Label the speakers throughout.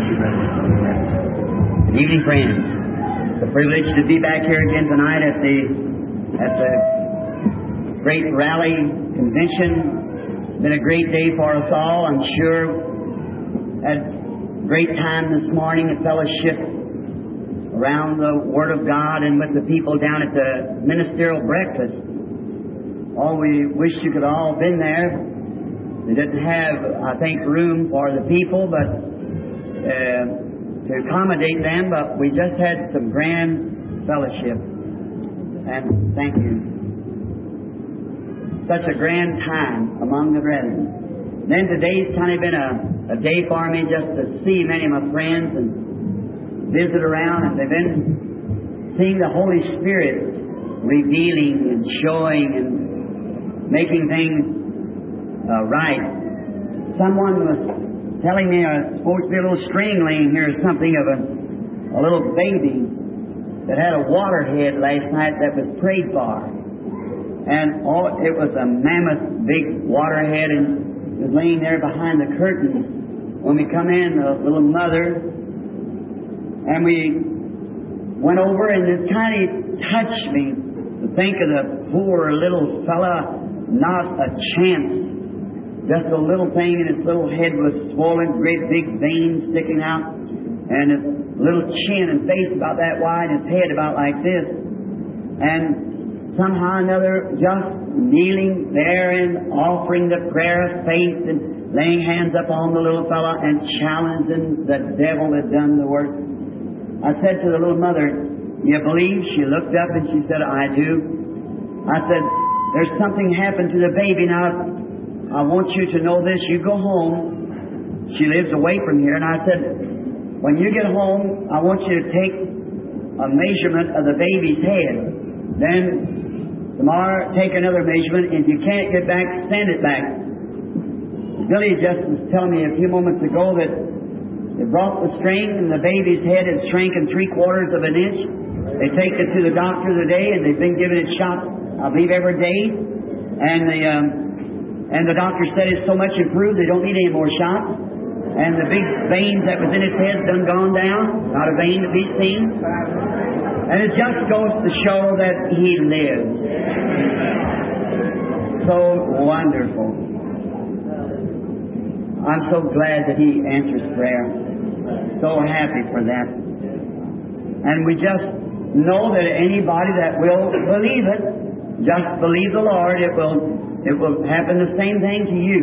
Speaker 1: you, brother. Good evening, friends. It's a privilege to be back here again tonight at the great rally convention. It's been a great day for us all. I'm sure had a great time this morning at fellowship around the Word of God and with the people down at the ministerial breakfast. Oh, we wish you could all have been there. They didn't have, I think, room for the people, but to accommodate them. But we just had some grand fellowship, and thank you. Such a grand time among the brethren. Then today's kind of been a day for me just to see many of my friends and visit around, and they've been seeing the Holy Spirit revealing and showing and making things right. Someone was telling me there's supposed to be a little string laying here, something of a little baby that had a waterhead last night that was prayed for. And it was a mammoth big waterhead, and it was laying there behind the curtain. When we come in, the little mother, and we went over, and it kind of touched me to think of the poor little fella. Not a chance. Just a little thing, and his little head was swollen, great big veins sticking out, and his little chin and face about that wide, his head about like this. And somehow or another, just kneeling there and offering the prayer of faith and laying hands up on the little fella and challenging the devil that done the work. I said to the little mother, "You believe?" She looked up and she said, "I do." I said, "There's something happened to the baby. Now, I want you to know this. You go home." She lives away from here. And I said, "When you get home, I want you to take a measurement of the baby's head. Then tomorrow, take another measurement. If you can't get back, send it back." Billy just was telling me a few moments ago that they brought the string and the baby's head had shrinking 3/4 of an inch. They take it to the doctor today, and they've been giving it shots, I believe, every day. And the doctor said it's so much improved they don't need any more shots. And the big veins that was in its head done gone down. Not a vein to be seen. And it just goes to show that He lives. So wonderful. I'm so glad that He answers prayer. So happy for that. And we just know that anybody that will believe it, just believe the Lord, it will happen the same thing to you.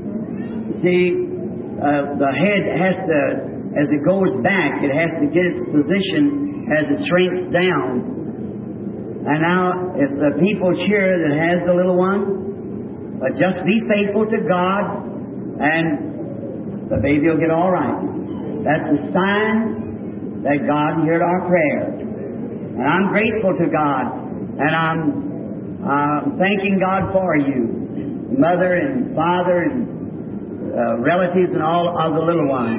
Speaker 1: See, the head has to, as it goes back, it has to get its position as it shrinks down. And now, if the people cheer that has the little one, but just be faithful to God, and the baby will get all right. That's a sign that God heard our prayer. And I'm grateful to God, and I'm thanking God for you, mother and father and relatives and all of the little ones.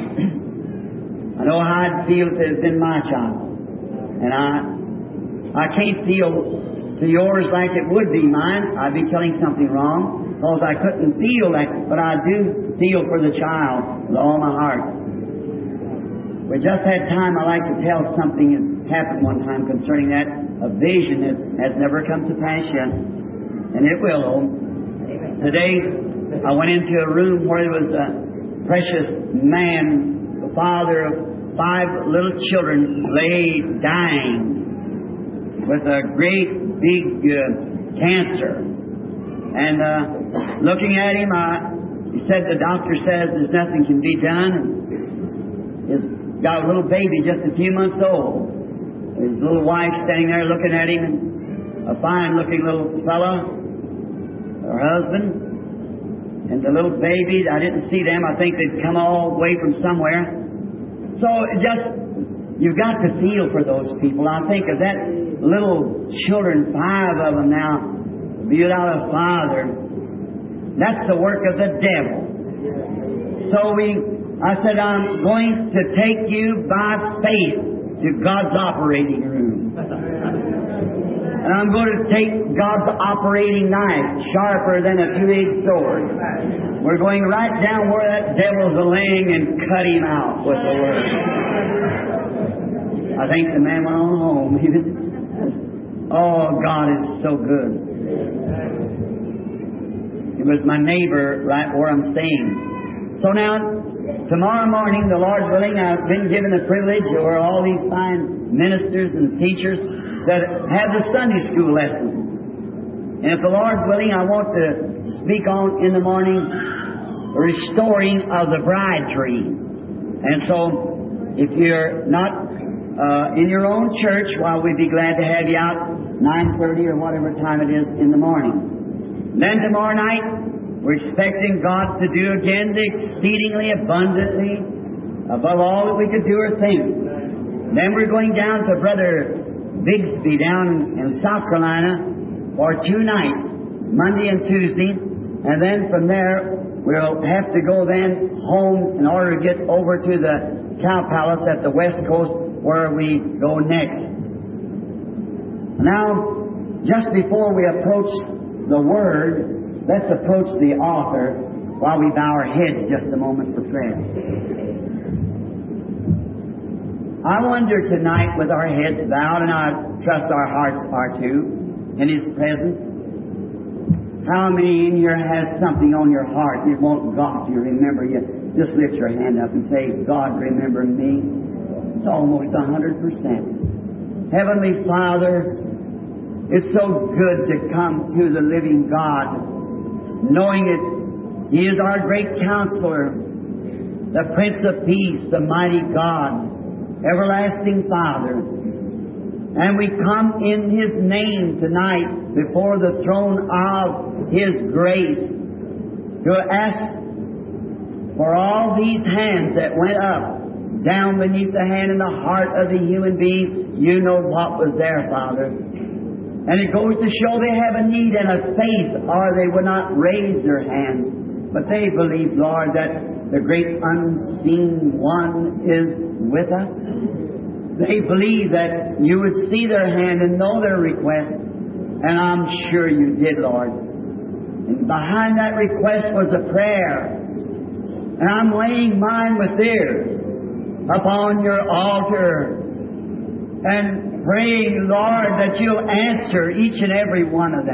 Speaker 1: I know how I'd feel if it had been my child. And I can't feel to yours like it would be mine. I'd be telling something wrong, because I couldn't feel like it, but I do feel for the child with all my heart. We just had time. I'd like to tell something that happened one time concerning that, a vision that has never come to pass yet. And it will. Today, I went into a room where there was a precious man, the father of 5 little children, lay dying with a great big cancer. And looking at him, he said, the doctor says there's nothing can be done. He's got a little baby just a few months old. His little wife standing there looking at him, and a fine-looking little fella, her husband. And the little baby, I didn't see them. I think they'd come all the way from somewhere. So you've got to feel for those people. I think of that little children, 5 of them now, without a father. That's the work of the devil. So I said, I'm going to take you by faith to God's operating room. And I'm going to take God's operating knife, sharper than a 2-edged sword. We're going right down where that devil's laying and cut him out with the Word. I think the man went on home. Oh, God is so good. It was my neighbor right where I'm staying. So now, tomorrow morning, the Lord willing, I've been given the privilege over all these fine ministers and teachers that have the Sunday school lesson. And if the Lord willing, I want to speak on in the morning restoring of the bride tree. And so, if you're not in your own church, well, we'd be glad to have you out 9:30 or whatever time it is in the morning. Then tomorrow night, we're expecting God to do again the exceedingly abundantly above all that we could do or think. Then we're going down to Brother Bigsby down in South Carolina for 2 nights, Monday and Tuesday. And then from there, we'll have to go then home in order to get over to the Cow Palace at the West Coast where we go next. Now, just before we approach the Word, let's approach the author while we bow our heads just a moment for prayer. I wonder tonight with our heads bowed, and I trust our hearts are too, in His presence, how many in here has something on your heart you want God to remember you? Just lift your hand up and say, God, remember me. It's almost 100%. Heavenly Father, it's so good to come to the living God, knowing that He is our great counselor, the Prince of Peace, the mighty God, everlasting Father. And we come in His name tonight before the throne of His grace to ask for all these hands that went up, down beneath the hand in the heart of the human being. You know what was there, Father. And it goes to show they have a need and a faith, or they would not raise their hands. But they believe, Lord, that the great unseen One is with us. They believe that You would see their hand and know their request. And I'm sure You did, Lord. And behind that request was a prayer. And I'm laying mine with theirs upon Your altar and praying, Lord, that You'll answer each and every one of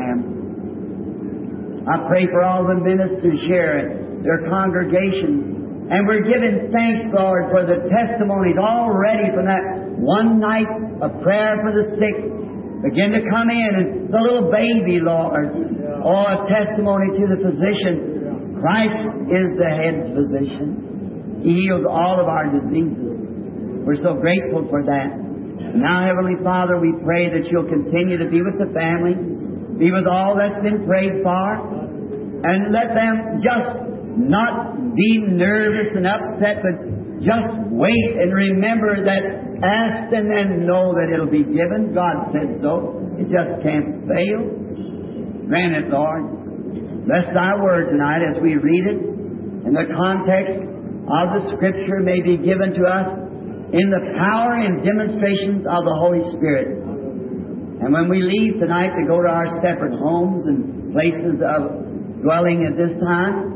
Speaker 1: them. I pray for all the ministers here, their congregations. And we're giving thanks, Lord, for the testimonies already from that one night of prayer for the sick begin to come in. And the little baby, Lord, a testimony to the physician. Christ is the head physician. He heals all of our diseases. We're so grateful for that. Now, Heavenly Father, we pray that You'll continue to be with the family, be with all that's been prayed for, and let them just not be nervous and upset, but just wait and remember that ask and then know that it'll be given. God said so. It just can't fail. Grant it, Lord. Bless Thy Word tonight as we read it, and the context of the Scripture may be given to us in the power and demonstrations of the Holy Spirit. And when we leave tonight to go to our separate homes and places of dwelling at this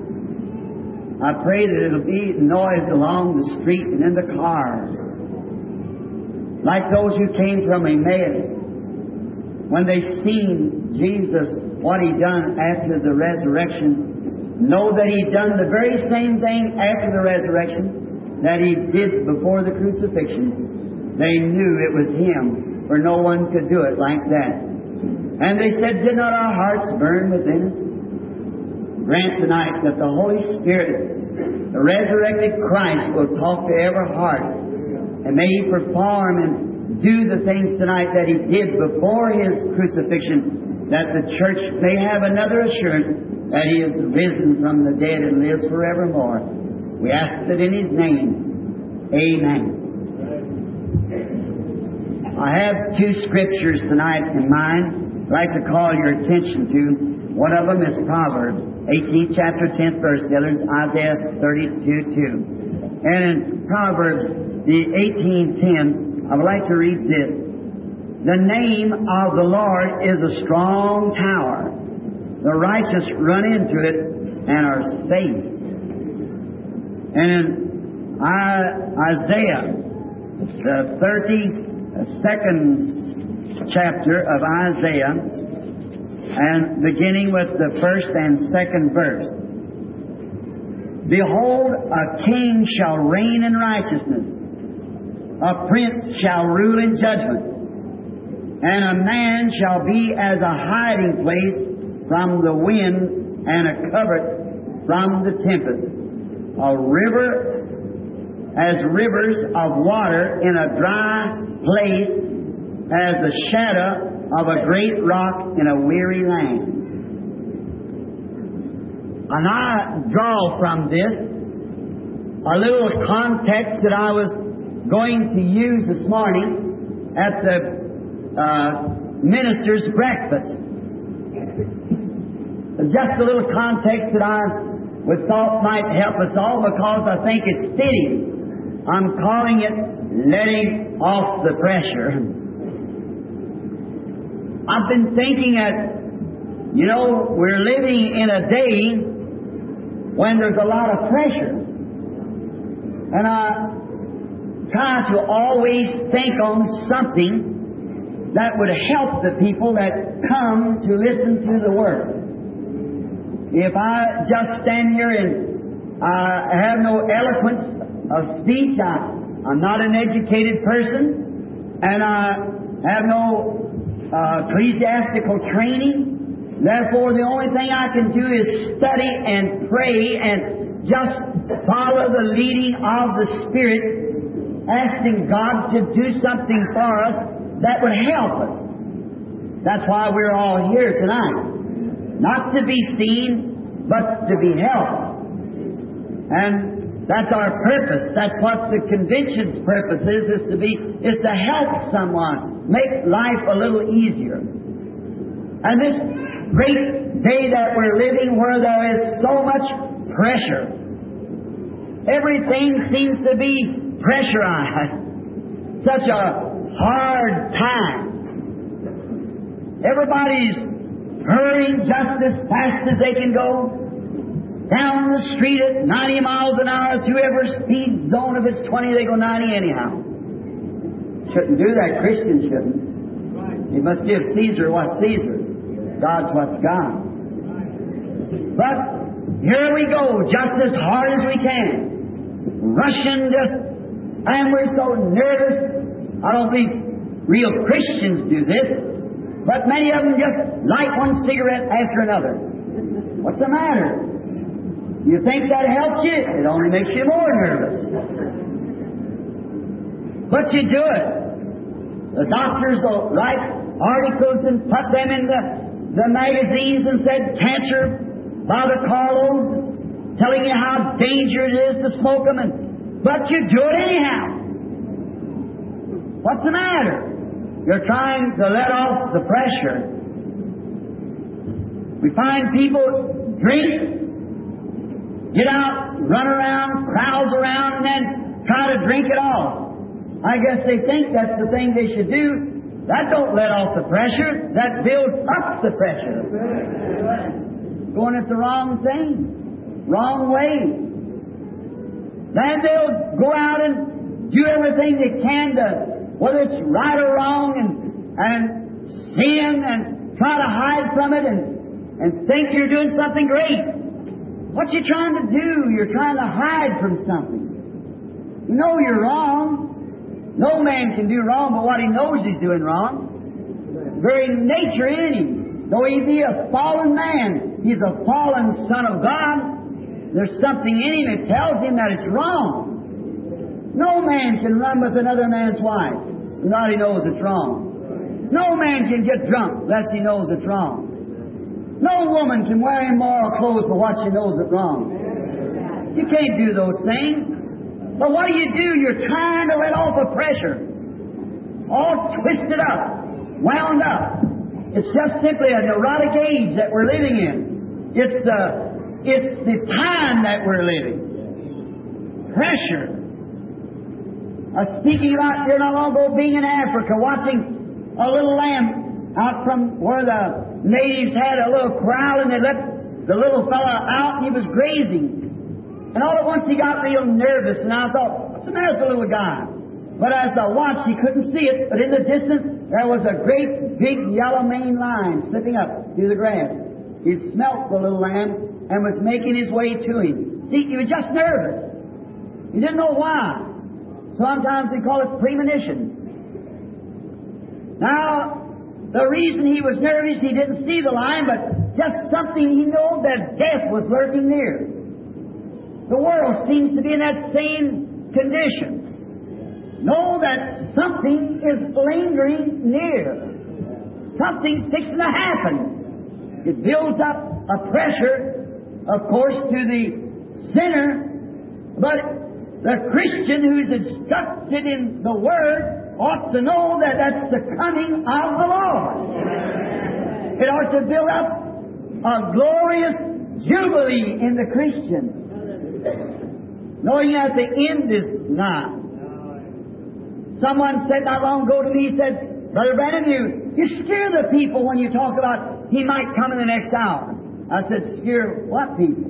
Speaker 1: time, I pray that it'll be noise along the street and in the cars, like those who came from Emmaus, when they seen Jesus, what He done after the resurrection, know that He done the very same thing after the resurrection that He did before the crucifixion. They knew it was Him, for no one could do it like that. And they said, did not our hearts burn within us? Grant tonight that the Holy Spirit, the resurrected Christ, will talk to every heart, and may He perform and do the things tonight that He did before His crucifixion, that the church may have another assurance that He is risen from the dead and lives forevermore. We ask it in His name. Amen. I have 2 scriptures tonight in mind I'd like to call your attention to. One of them is Proverbs, 18th chapter, 10th verse. The other is Isaiah 32:2. And in Proverbs, the 18:10, I would like to read this. The name of the Lord is a strong tower. The righteous run into it and are safe. in Isaiah, the 32nd chapter of Isaiah, and beginning with the first and second verse. Behold, a king shall reign in righteousness, a prince shall rule in judgment, and a man shall be as a hiding place from the wind and a covert from the tempest. A river as rivers of water in a dry place, as the shadow of a great rock in a weary land. And I draw from this a little context that I was going to use this morning at the minister's breakfast. Just a little context that I would thought might help us all, because I think it's fitting. I'm calling it letting off the pressure. I've been thinking that, we're living in a day when there's a lot of pressure. And I try to always think on something that would help the people that come to listen to the Word. If I just stand here and I have no eloquence of speech, I'm not an educated person, and I have no ecclesiastical training. Therefore, the only thing I can do is study and pray and just follow the leading of the Spirit, asking God to do something for us that would help us. That's why we're all here tonight. Not to be seen, but to be helped. And that's our purpose. That's what the convention's purpose is to help someone, make life a little easier. And this great day that we're living, where there is so much pressure, everything seems to be pressurized. Such a hard time. Everybody's hurrying just as fast as they can go down the street at 90 miles an hour. Whoever speed zone, if it's 20, they go 90 anyhow. Shouldn't do that. Christians shouldn't. You must give Caesar what's Caesar's. God's what's God. But here we go, just as hard as we can, rushing and we're so nervous. I don't think real Christians do this, but many of them just light one cigarette after another. What's the matter? You think that helps you? It only makes you more nervous. But you do it. The doctors will write articles and put them in the magazines and said cancer by the carload, telling you how dangerous it is to smoke them, but you do it anyhow. What's the matter? You're trying to let off the pressure. We find people drink, get out, run around, crowds around, and then try to drink it off. I guess they think that's the thing they should do. That don't let off the pressure. That builds up the pressure. Going at the wrong thing, wrong way. Then they'll go out and do everything they can to, whether it's right or wrong, and sin and try to hide from it and think you're doing something great. What you trying to do? You're trying to hide from something. You know you're wrong. No man can do wrong but what he knows he's doing wrong. Very nature in him. Though he be a fallen man, he's a fallen son of God. There's something in him that tells him that it's wrong. No man can run with another man's wife unless he knows it's wrong. No man can get drunk unless he knows it's wrong. No woman can wear immoral clothes for what she knows is wrong. You can't do those things. But what do? You're trying to let off the pressure. All twisted up, wound up. It's just simply a neurotic age that we're living in. It's the time that we're living. Pressure. I was speaking about here not long ago being in Africa, watching a little lamb out from where the natives had a little corral, and they let the little fella out, and he was grazing. And all at once he got real nervous, and I thought, what's the matter with the little guy? But as I watched, he couldn't see it, but in the distance, there was a great, big, yellow maned lion slipping up through the grass. He smelt the little lamb and was making his way to him. See, he was just nervous. He didn't know why. Sometimes we call it premonition. Now, the reason he was nervous, he didn't see the lion, but just something he knew that death was lurking near. The world seems to be in that same condition. Know that something is lingering near. Something's fixing to happen. It builds up a pressure, of course, to the sinner, but the Christian who's instructed in the Word ought to know that that's the coming of the Lord. It ought to build up a glorious jubilee in the Christian, knowing that the end is nigh. Someone said not long ago to me, he said, Brother Branham, you scare the people when you talk about he might come in the next hour. I said, scare what people?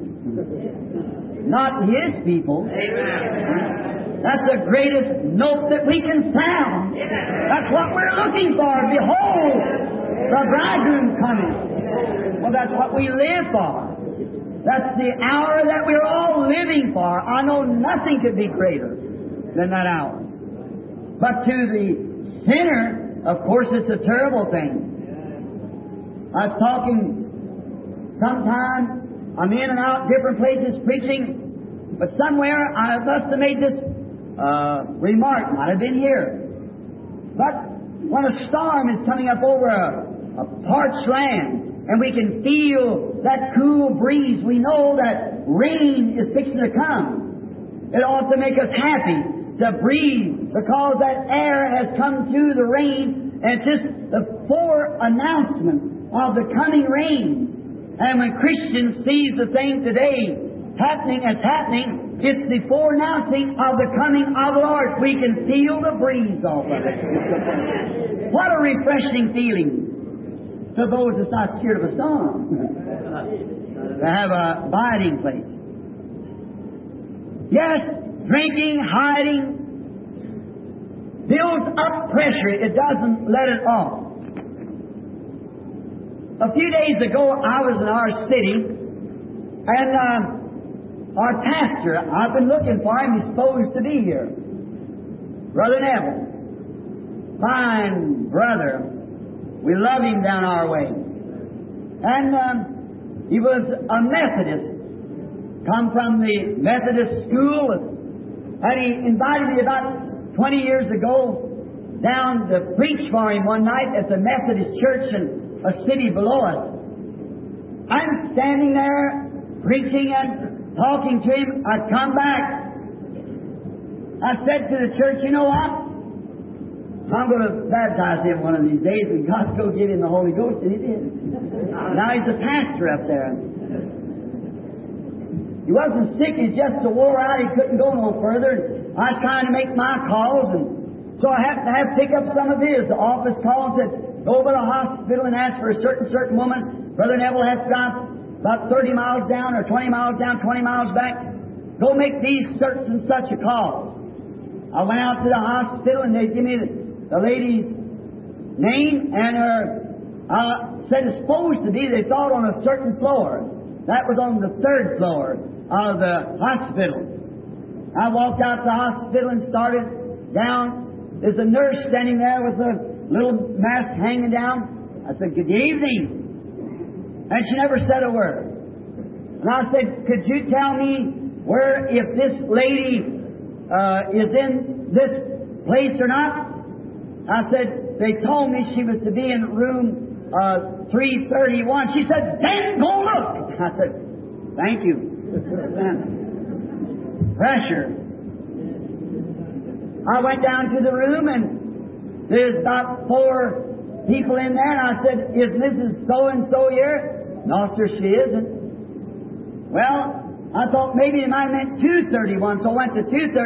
Speaker 1: Not His people. Amen. That's the greatest note that we can sound. That's what we're looking for. Behold, the bridegroom coming. Well, that's what we live for. That's the hour that we're all living for. I know nothing could be greater than that hour. But to the sinner, of course, it's a terrible thing. I was talking sometime, I'm in and out different places preaching, but somewhere I must have made this remark, might have been here. But when a storm is coming up over a parched land, and we can feel that cool breeze, we know that rain is fixing to come. It ought to make us happy to breathe, because that air has come through the rain, and it's just the foreannouncement of the coming rain. And when Christians sees the thing today happening as happening, it's the foreannouncing of the coming of the Lord. We can feel the breeze off of it. What a refreshing feeling to those that's not scared of a storm, to have a abiding place. Yes, drinking, hiding, builds up pressure. It doesn't let it off. A few days ago, I was in our city, and our pastor, I've been looking for him, he's supposed to be here. Brother Neville. Fine brother. We love him down our way. And he was a Methodist, come from the Methodist school, and he invited me about 20 years ago down to preach for him one night at the Methodist church in a city below us. I'm standing there preaching and talking to him. I come back. I said to the church, you know what? I'm going to baptize him one of these days, and God's going to give him the Holy Ghost, and He did. Now he's a pastor up there. He wasn't sick, he just so wore out he couldn't go no further. I was trying to make my calls, and so I happened to have to pick up some of his. The office called and said, go over to the hospital and ask for a certain woman. Brother Neville has to drive about 30 miles down or 20 miles down, 20 miles back. Go make these such and such a call. I went out to the hospital, and they give me the lady's name, and said it's supposed to be, they thought, on a certain floor. That was on the 3rd floor of the hospital. I walked out to the hospital and started down. There's a nurse standing there with a little mask hanging down. I said, good evening. And she never said a word. And I said, could you tell me where, if this lady is in this place or not? I said, they told me she was to be in room 331. She said, then go look. I said, thank you. Pressure. I went down to the room, and there's about 4 people in there, and I said, is Mrs. So-and-so here? No, sir, she isn't. Well, I thought maybe it might have meant 231, so I went to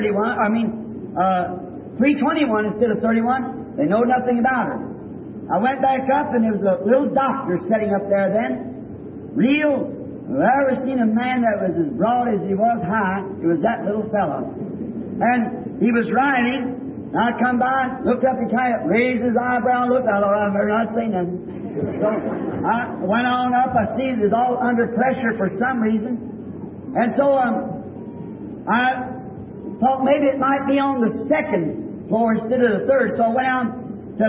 Speaker 1: 321 instead of 31. They know nothing about her. I went back up, and there was a little doctor sitting up there then, real If I ever seen a man that was as broad as he was high, it was that little fellow. And he was riding, and I come by, looked up, he kind of raised his eyebrow, looked, I thought, I better not say nothing. So I went on up, I see it was all under pressure for some reason. And so I thought maybe it might be on the second floor instead of the third. So I went on to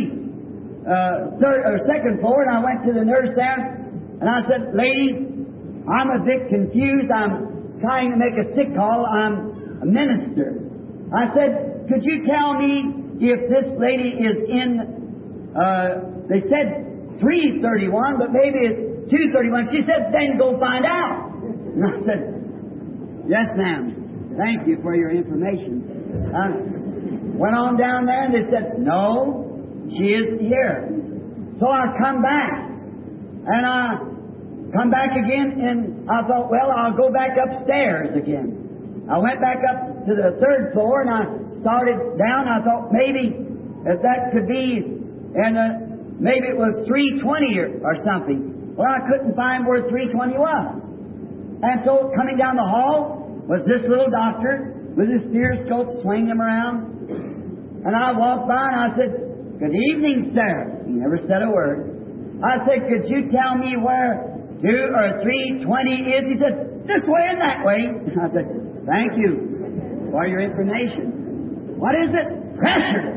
Speaker 1: second floor, and I went to the nurse there, and I said, "Lady, I'm a bit confused. I'm trying to make a sick call. I'm a minister." I said, "Could you tell me if this lady is in, they said 331, but maybe it's 231. She said, "Then go find out." And I said, "Yes, ma'am. Thank you for your information." I went on down there, and they said, "No, she is here." So I come back, and I come back again, and I thought, well, I'll go back upstairs again. I went back up to the third floor, and I started down. I thought maybe if that could be, and maybe it was 320 or something. Well, I couldn't find where 320 was. And so coming down the hall was this little doctor with his stethoscope swinging him around. And I walked by, and I said, "Good evening, sir." He never said a word. I said, "Could you tell me where 2 or 320 is?" He said, "This way and that way." I said, "Thank you for your information." "What is it?" "Pressure."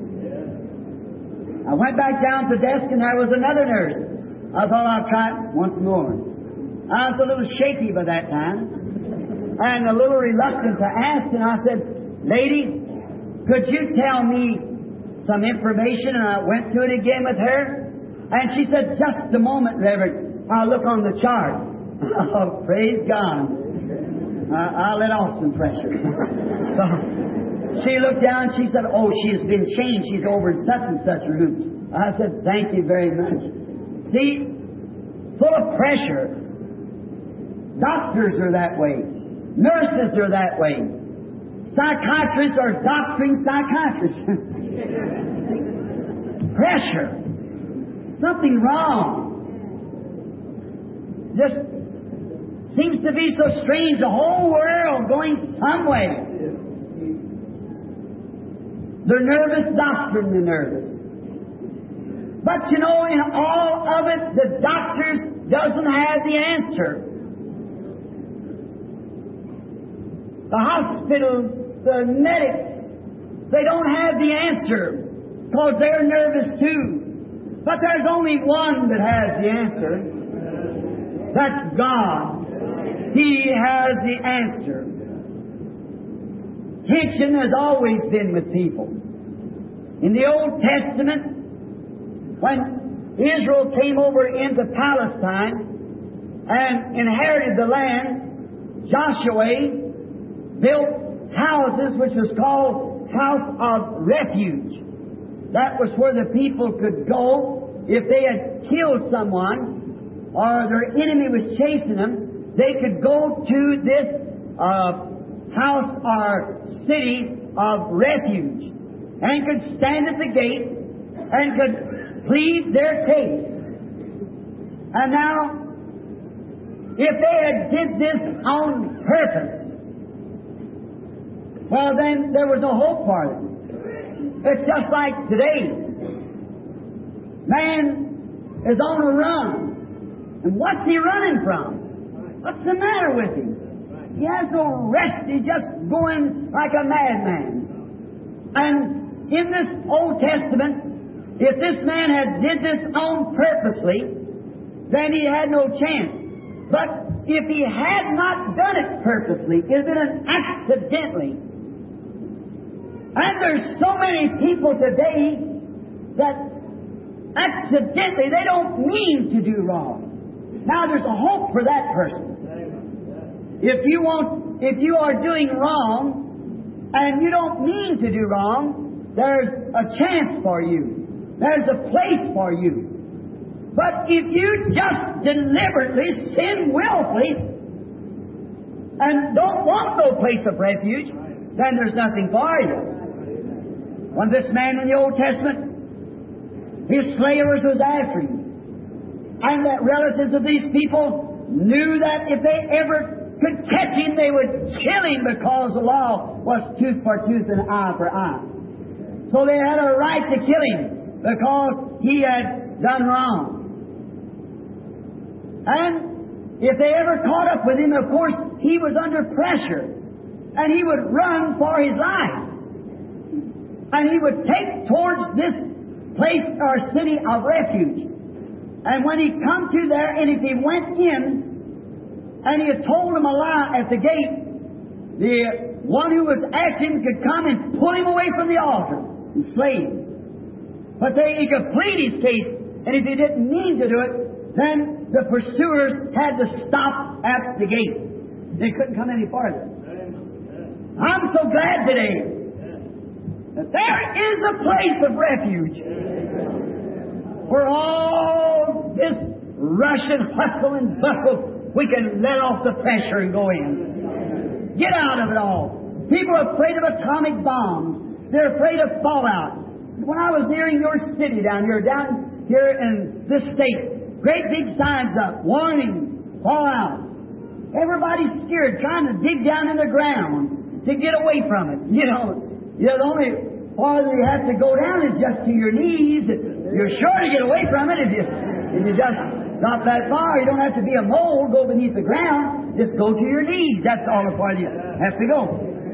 Speaker 1: I went back down to the desk, and there was another nurse. I thought I'd try it once more. I was a little shaky by that time, and a little reluctant to ask, and I said, "Lady, could you tell me some information?" And I went through it again with her, and she said, "Just a moment, Reverend. I'll look on the chart." Oh, praise God. I'll let off some pressure. So she looked down, and she said, "Oh, she's been changed. She's over in such and such room." I said, "Thank you very much." See, full of pressure. Doctors are that way. Nurses are that way. Psychiatrists are doctoring psychiatrists. Pressure. Something wrong. Just seems to be so strange. The whole world going some way. They're nervous, doctoring the nervous. But you know, in all of it, the doctors doesn't have the answer. The hospital, the medics, they don't have the answer because they're nervous too. But there's only one that has the answer. That's God. He has the answer. Tension has always been with people. In the Old Testament, when Israel came over into Palestine and inherited the land, Joshua built houses which was called House of Refuge. That was where the people could go if they had killed someone or their enemy was chasing them. They could go to this house or city of refuge and could stand at the gate and could plead their case. And now, if they had did this on purpose, well, then there was no hope for them. It's just like today. Man is on a run. And what's he running from? What's the matter with him? He has no rest. He's just going like a madman. And in this Old Testament, if this man had did this on purposely, then he had no chance. But if he had not done it purposely, it had been an accidentally. And there's so many people today that accidentally, they don't mean to do wrong. Now there's a hope for that person. If you are doing wrong and you don't mean to do wrong, there's a chance for you. There's a place for you. But if you just deliberately sin willfully and don't want no place of refuge, then there's nothing for you. When this man in the Old Testament, his slayers was after him. And the relatives of these people knew that if they ever could catch him, they would kill him because the law was tooth for tooth and eye for eye. So they had a right to kill him because he had done wrong. And if they ever caught up with him, of course, he was under pressure. And he would run for his life. And he would take towards this place or city of refuge. And when he come to there, and if he went in, and he had told him a lie at the gate, the one who was after him could come and pull him away from the altar and slay him. But he could plead his case, and if he didn't mean to do it, then the pursuers had to stop at the gate. They couldn't come any farther. I'm so glad today that there is a place of refuge where all this rush and hustle and bustle, we can let off the pressure and go in. Get out of it all. People are afraid of atomic bombs. They're afraid of fallout. When I was nearing your city down here in this state, great big signs up, warning, fallout. Everybody's scared, trying to dig down in the ground to get away from it. You know, the only farther you have to go down is just to your knees. You're sure to get away from it if you just not that far. You don't have to be a mole, go beneath the ground. Just go to your knees. That's all the farther you have to go.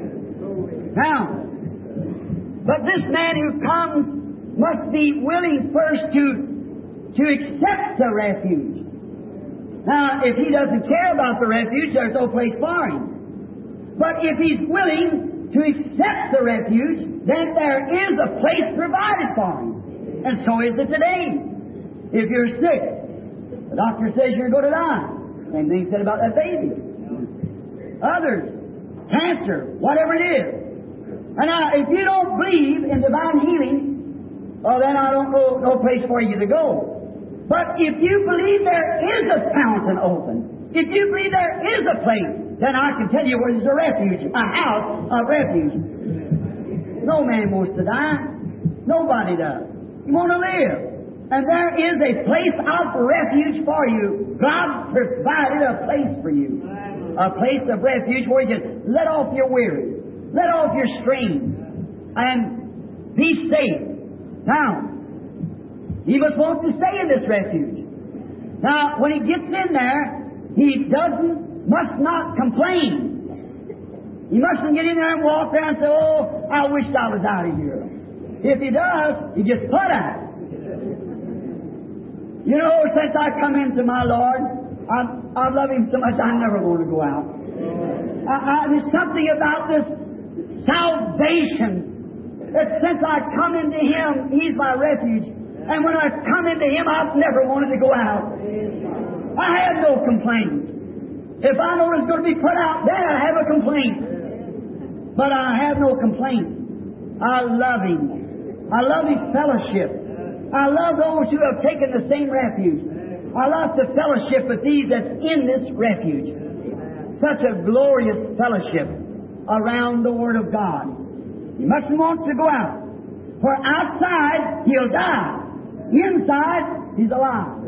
Speaker 1: Now, but this man who comes must be willing first to accept the refuge. Now, if he doesn't care about the refuge, there's no place for him. But if he's willing to accept the refuge, then there is a place provided for him. And so is it today. If you're sick, the doctor says you're going to die. Same thing said about that baby. Others, cancer, whatever it is. And now, if you don't believe in divine healing, well, then I don't know no place for you to go. But if you believe there is a fountain open, if you believe there is a place, then I can tell you where there's a refuge, a house of refuge. No man wants to die. Nobody does. You want to live. And there is a place of refuge for you. God provided a place for you. A place of refuge where you can let off your weary, let off your strains, and be safe. Now, he must want to stay in this refuge. Now, when he gets in there, he must not complain. He mustn't get in there and walk around and say, "Oh, I wish I was out of here." If he does, he gets put out. You know, since I come into my Lord, I love Him so much I never want to go out. There's something about this salvation that since I come into Him, He's my refuge. And when I come into Him, I've never wanted to go out. I have no complaint. If I know it's going to be put out, then I have a complaint. But I have no complaint. I love Him. I love His fellowship. I love those who have taken the same refuge. I love the fellowship with these that's in this refuge. Such a glorious fellowship around the Word of God. You mustn't want to go out. For outside, he'll die. Inside, he's alive.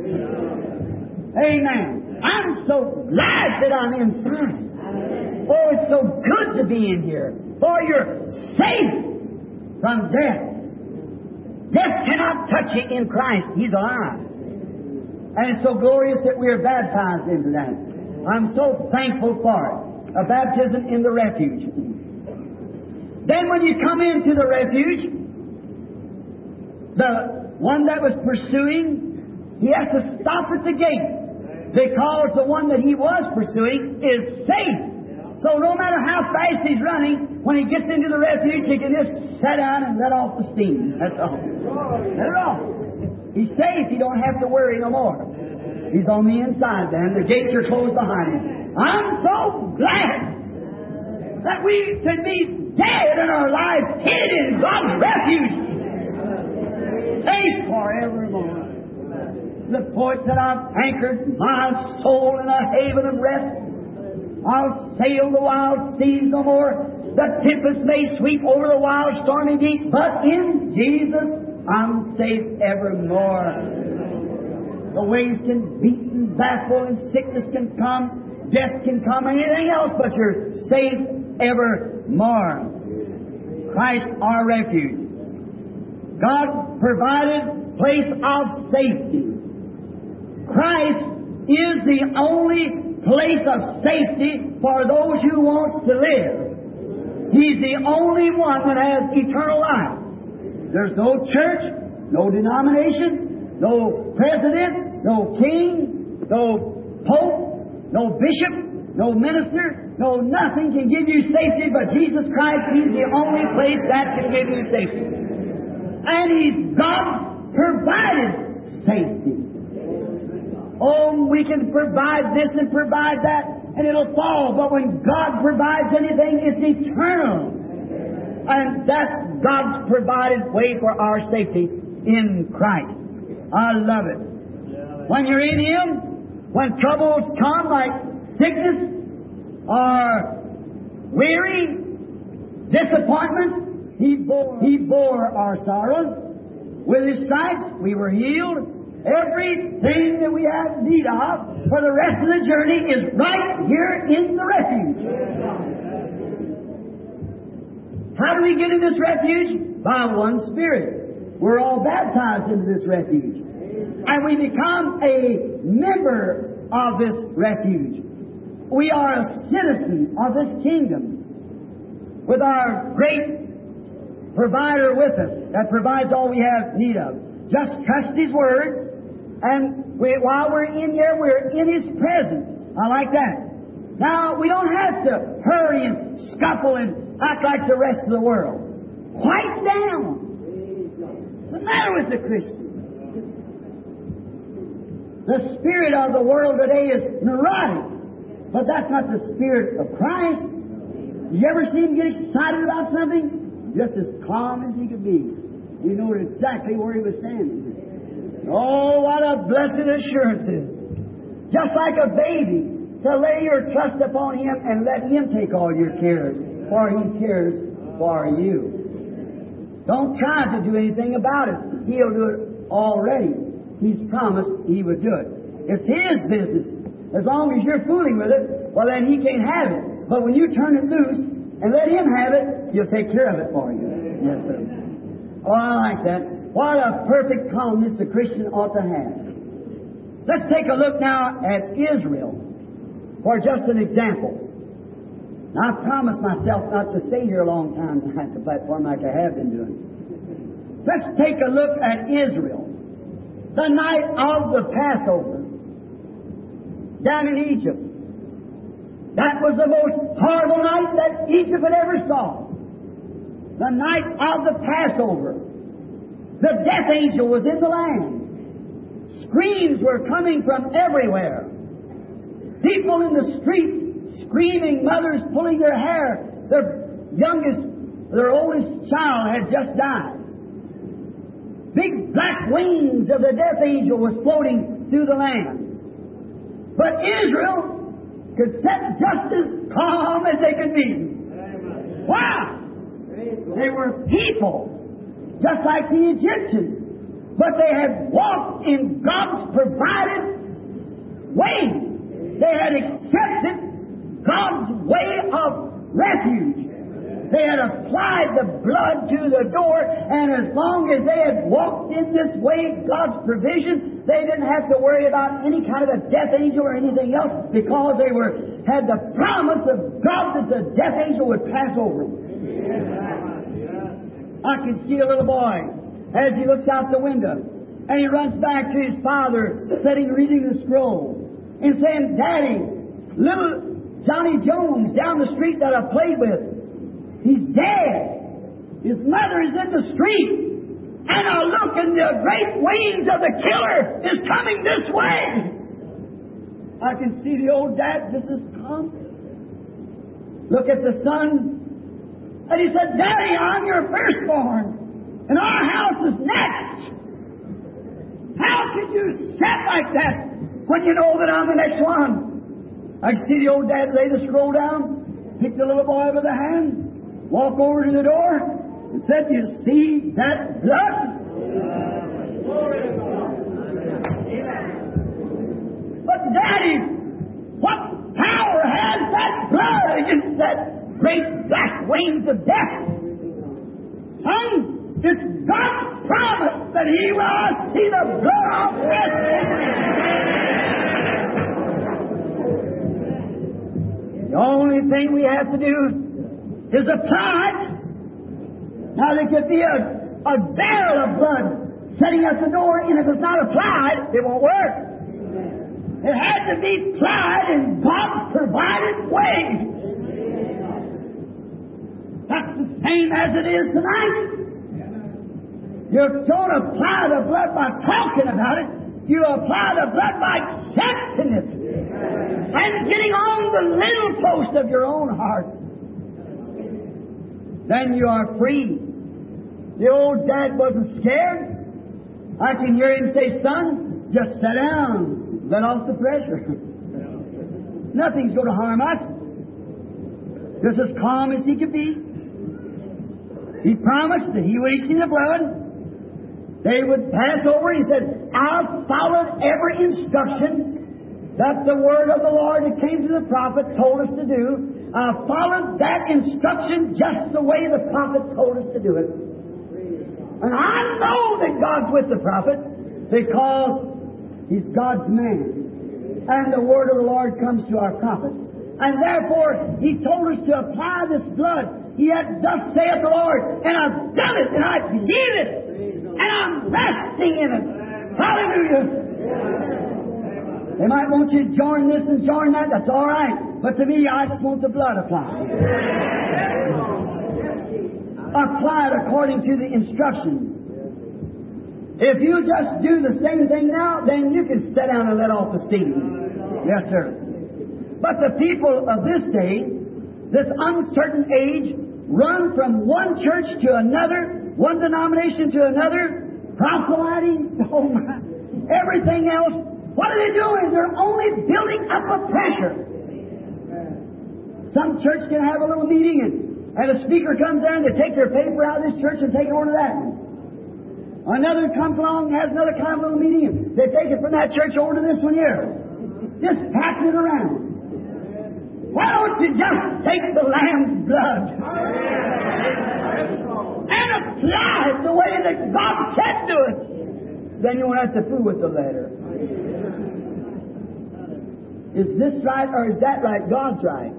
Speaker 1: Amen. I'm so glad that I'm inside. Oh, it's so good to be in here. For you're safe from death. Death cannot touch you in Christ. He's alive. And it's so glorious that we are baptized into that. I'm so thankful for it. A baptism in the refuge. Then when you come into the refuge, the one that was pursuing, he has to stop at the gate. Because the one that he was pursuing is safe. So no matter how fast he's running, when he gets into the refuge, he can just sit down and let off the steam. That's all. Let it off. He's safe. He don't have to worry no more. He's on the inside then. The gates are closed behind him. I'm so glad that we can be dead in our lives, hid in God's refuge. Safe forevermore. The poet said, I've anchored my soul in a haven of rest. I'll sail the wild seas no more. The tempest may sweep over the wild stormy deep, but in Jesus I'm safe evermore. The waves can beat and baffle, and sickness can come, death can come, and anything else, but you're safe evermore. Christ our refuge. God provided place of safety. Christ is the only place of safety for those who want to live. He's the only one that has eternal life. There's no church, no denomination, no president, no king, no pope, no bishop, no minister, no nothing can give you safety but Jesus Christ. He's the only place that can give you safety. And He's God's provided safety. Oh, we can provide this and provide that, and it'll fall. But when God provides anything, it's eternal. And that's God's provided way for our safety in Christ. I love it. When you're in Him, when troubles come like sickness or weary, disappointment, He bore our sorrows. With His stripes we were healed. Everything that we have need of for the rest of the journey is right here in the refuge. How do we get in this refuge? By one Spirit. We're all baptized into this refuge. And we become a member of this refuge. We are a citizen of this kingdom with our great provider with us that provides all we have need of. Just trust His Word. And while we're in there, we're in His presence. I like that. Now, we don't have to hurry and scuffle and act like the rest of the world. Quiet down. What's the matter with the Christian? The spirit of the world today is neurotic. But that's not the spirit of Christ. You ever see him get excited about something? Just as calm as he could be. You know exactly where he was standing. Oh, what a blessed assurance it is. Just like a baby, to lay your trust upon Him and let Him take all your cares, for He cares for you. Don't try to do anything about it. He'll do it already. He's promised He would do it. It's His business. As long as you're fooling with it, well then He can't have it. But when you turn it loose and let Him have it, He'll take care of it for you. Yes, sir. Oh, I like that. What a perfect calmness the Christian ought to have. Let's take a look now at Israel for just an example. Now, I promised myself not to stay here a long time at the platform like I have been doing. Let's take a look at Israel. The night of the Passover down in Egypt. That was the most horrible night that Egypt had ever saw. The night of the Passover. The death angel was in the land. Screams were coming from everywhere. People in the street screaming, mothers pulling their hair. Their oldest child had just died. Big black wings of the death angel was floating through the land. But Israel could sit just as calm as they could be. Wow! They were people. Just like the Egyptians. But they had walked in God's provided way. They had accepted God's way of refuge. They had applied the blood to the door, and as long as they had walked in this way, God's provision, they didn't have to worry about any kind of a death angel or anything else, because they had the promise of God that the death angel would pass over them. I can see a little boy as he looks out the window and he runs back to his father sitting reading the scroll and saying, "Daddy, little Johnny Jones down the street that I played with, he's dead. His mother is in the street. And I look and the great wings of the killer is coming this way." I can see the old dad just as calm. Look at the son. And he said, "Daddy, I'm your firstborn, and our house is next. How can you sit like that when you know that I'm the next one?" I can see the old dad lay the scroll down, pick the little boy by the hand, walk over to the door, and said, "You see that blood? daddy, what power has that blood against that great black wings of death? Son, it's God's promise that He will see the blood of death. The only thing we have to do is apply it. Now, there could be a barrel of blood sitting at the door, and if it's not applied, it won't work. It has to be applied in God's provided way. That's the same as it is tonight. You don't apply the blood by talking about it. You apply the blood by accepting it and getting on the little post of your own heart. Then you are free. The old dad wasn't scared. I can hear him say, son, just sit down. Let off the pressure. Nothing's going to harm us. Just as calm as he could be. He promised that he would eat the blood. They would pass over. He said, I've followed every instruction that the word of the Lord that came to the prophet told us to do. I followed that instruction just the way the prophet told us to do it. And I know that God's with the prophet because he's God's man. And the word of the Lord comes to our prophet. And therefore, he told us to apply this blood. He had, thus saith the Lord, and I've done it, and I believe it, and I'm resting in it. Hallelujah. They might want you to join this and join that. That's all right. But to me, I just want the blood applied. Applied according to the instructions. If you just do the same thing now, then you can sit down and let off the steam. Yes, sir. But the people of this day, this uncertain age, run from one church to another, one denomination to another, proselyting, oh my, everything else. What are they doing? They're only building up a pressure. Some church can have a little meeting and a speaker comes there and they take their paper out of this church and take it over to that one. Another comes along and has another kind of little meeting and they take it from that church over to this one here. Just passing it around. Why don't you just take the Lamb's blood and apply it the way that God said to it? Then you won't have to fool with the letter. Is this right or is that right? God's right.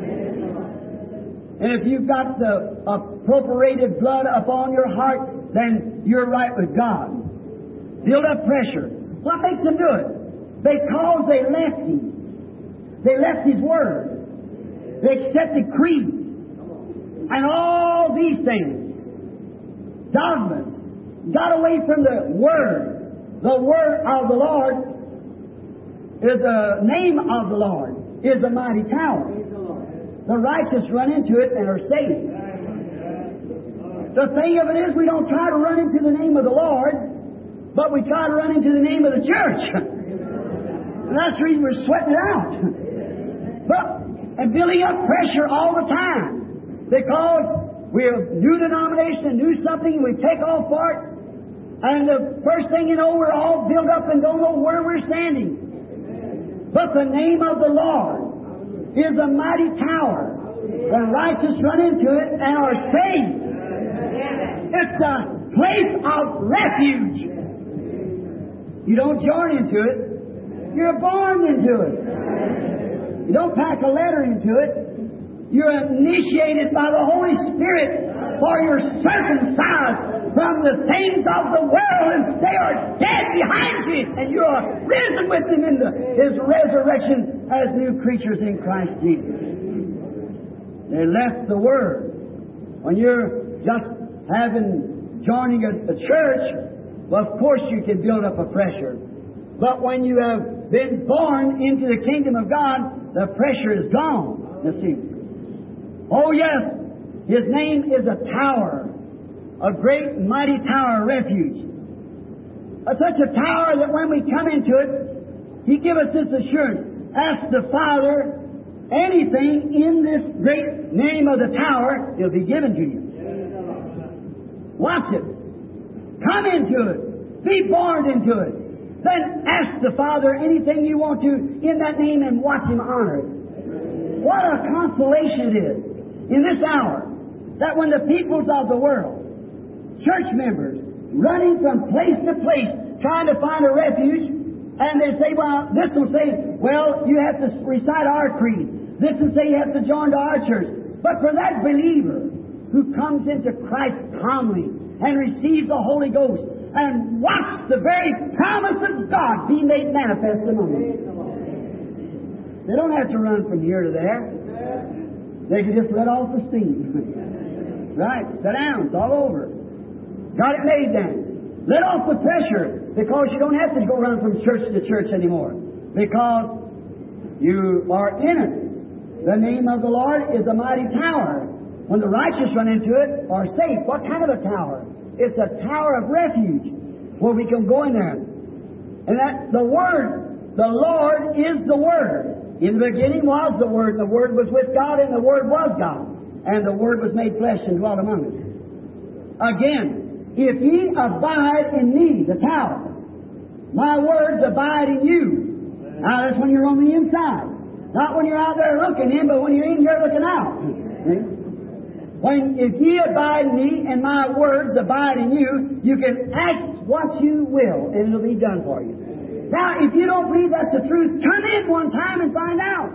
Speaker 1: And if you've got the appropriated blood upon your heart, then you're right with God. Build up pressure. What makes them do it? Because they left Him. They left His Word. They accepted creeds and all these things. Dogmas. Got away from the Word. The Word of the Lord is the name of the Lord, is a mighty tower. The righteous run into it and are saved. The thing of it is, we don't try to run into the name of the Lord, but we try to run into the name of the church. And that's the reason we're sweating it out. And building up pressure all the time. Because we're a new denomination, new something, we take off for it, and the first thing you know, we're all built up and don't know where we're standing. But the name of the Lord is a mighty tower. The righteous run into it and are saved. It's a place of refuge. You don't join into it. You're born into it. You don't pack a letter into it. You're initiated by the Holy Spirit, for you're circumcised from the things of the world, and they are dead behind you, and you are risen with Him in His resurrection as new creatures in Christ Jesus. They left the Word. When you're just joining a church, well, of course you can build up a pressure. But when you have been born into the kingdom of God, the pressure is gone. You see. Oh yes, His name is a tower, a great mighty tower of refuge. Such a tower that when we come into it, He gives us this assurance. Ask the Father anything in this great name of the tower, it'll be given to you. Watch it. Come into it. Be born into it.
Speaker 2: then ask the Father anything you want to in that name and watch Him honor it. What a consolation it is in this hour that when the peoples of the world, church members, running from place to place, trying to find a refuge, and they say, well, this will say, well, you have to recite our creed. This will say you have to join to our church. But for that believer who comes into Christ calmly and receives the Holy Ghost and watch the very promise of God be made manifest among them, they don't have to run from here to there. They can just let off the steam. Right? Sit down. It's all over. Got it made then. Let off the pressure, because you don't have to go run from church to church anymore, because you are in it. The name of the Lord is a mighty tower. When the righteous run into it, are safe. What kind of a tower? It's a tower of refuge where we can go in there. And that the Word, the Lord is the Word. In the beginning was the Word, and the Word was with God, and the Word was God. And the Word was made flesh and dwelt among us. Again, if ye abide in me, the tower, my words abide in you. Now that's when you're on the inside. Not when you're out there looking in, but when you're in here looking out. If ye abide in me and my words abide in you, you can ask what you will, and it'll be done for you. Now, if you don't believe that's the truth, come in one time and find out.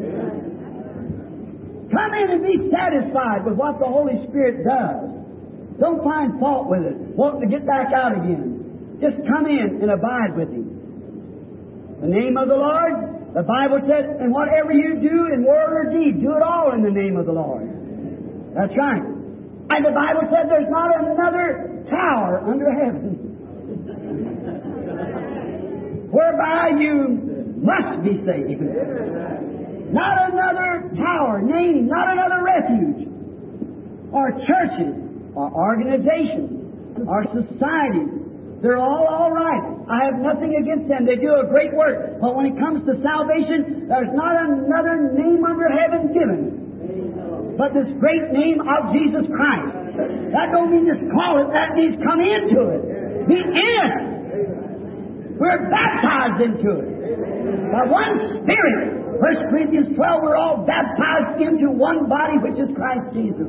Speaker 2: Come in and be satisfied with what the Holy Spirit does. Don't find fault with it, wanting to get back out again. Just come in and abide with Him. The name of the Lord, the Bible says, and whatever you do in word or deed, do it all in the name of the Lord. That's right. And the Bible says there's not another tower under heaven whereby you must be saved. Not another tower, name, not another refuge. Our churches, our organizations, our societies, they're all right. I have nothing against them. They do a great work. But when it comes to salvation, there's not another name under heaven given but this great name of Jesus Christ. That don't mean just call it. That means come into it. Be in it. We're baptized into it. By one Spirit. 1 Corinthians 12, we're all baptized into one body, which is Christ Jesus.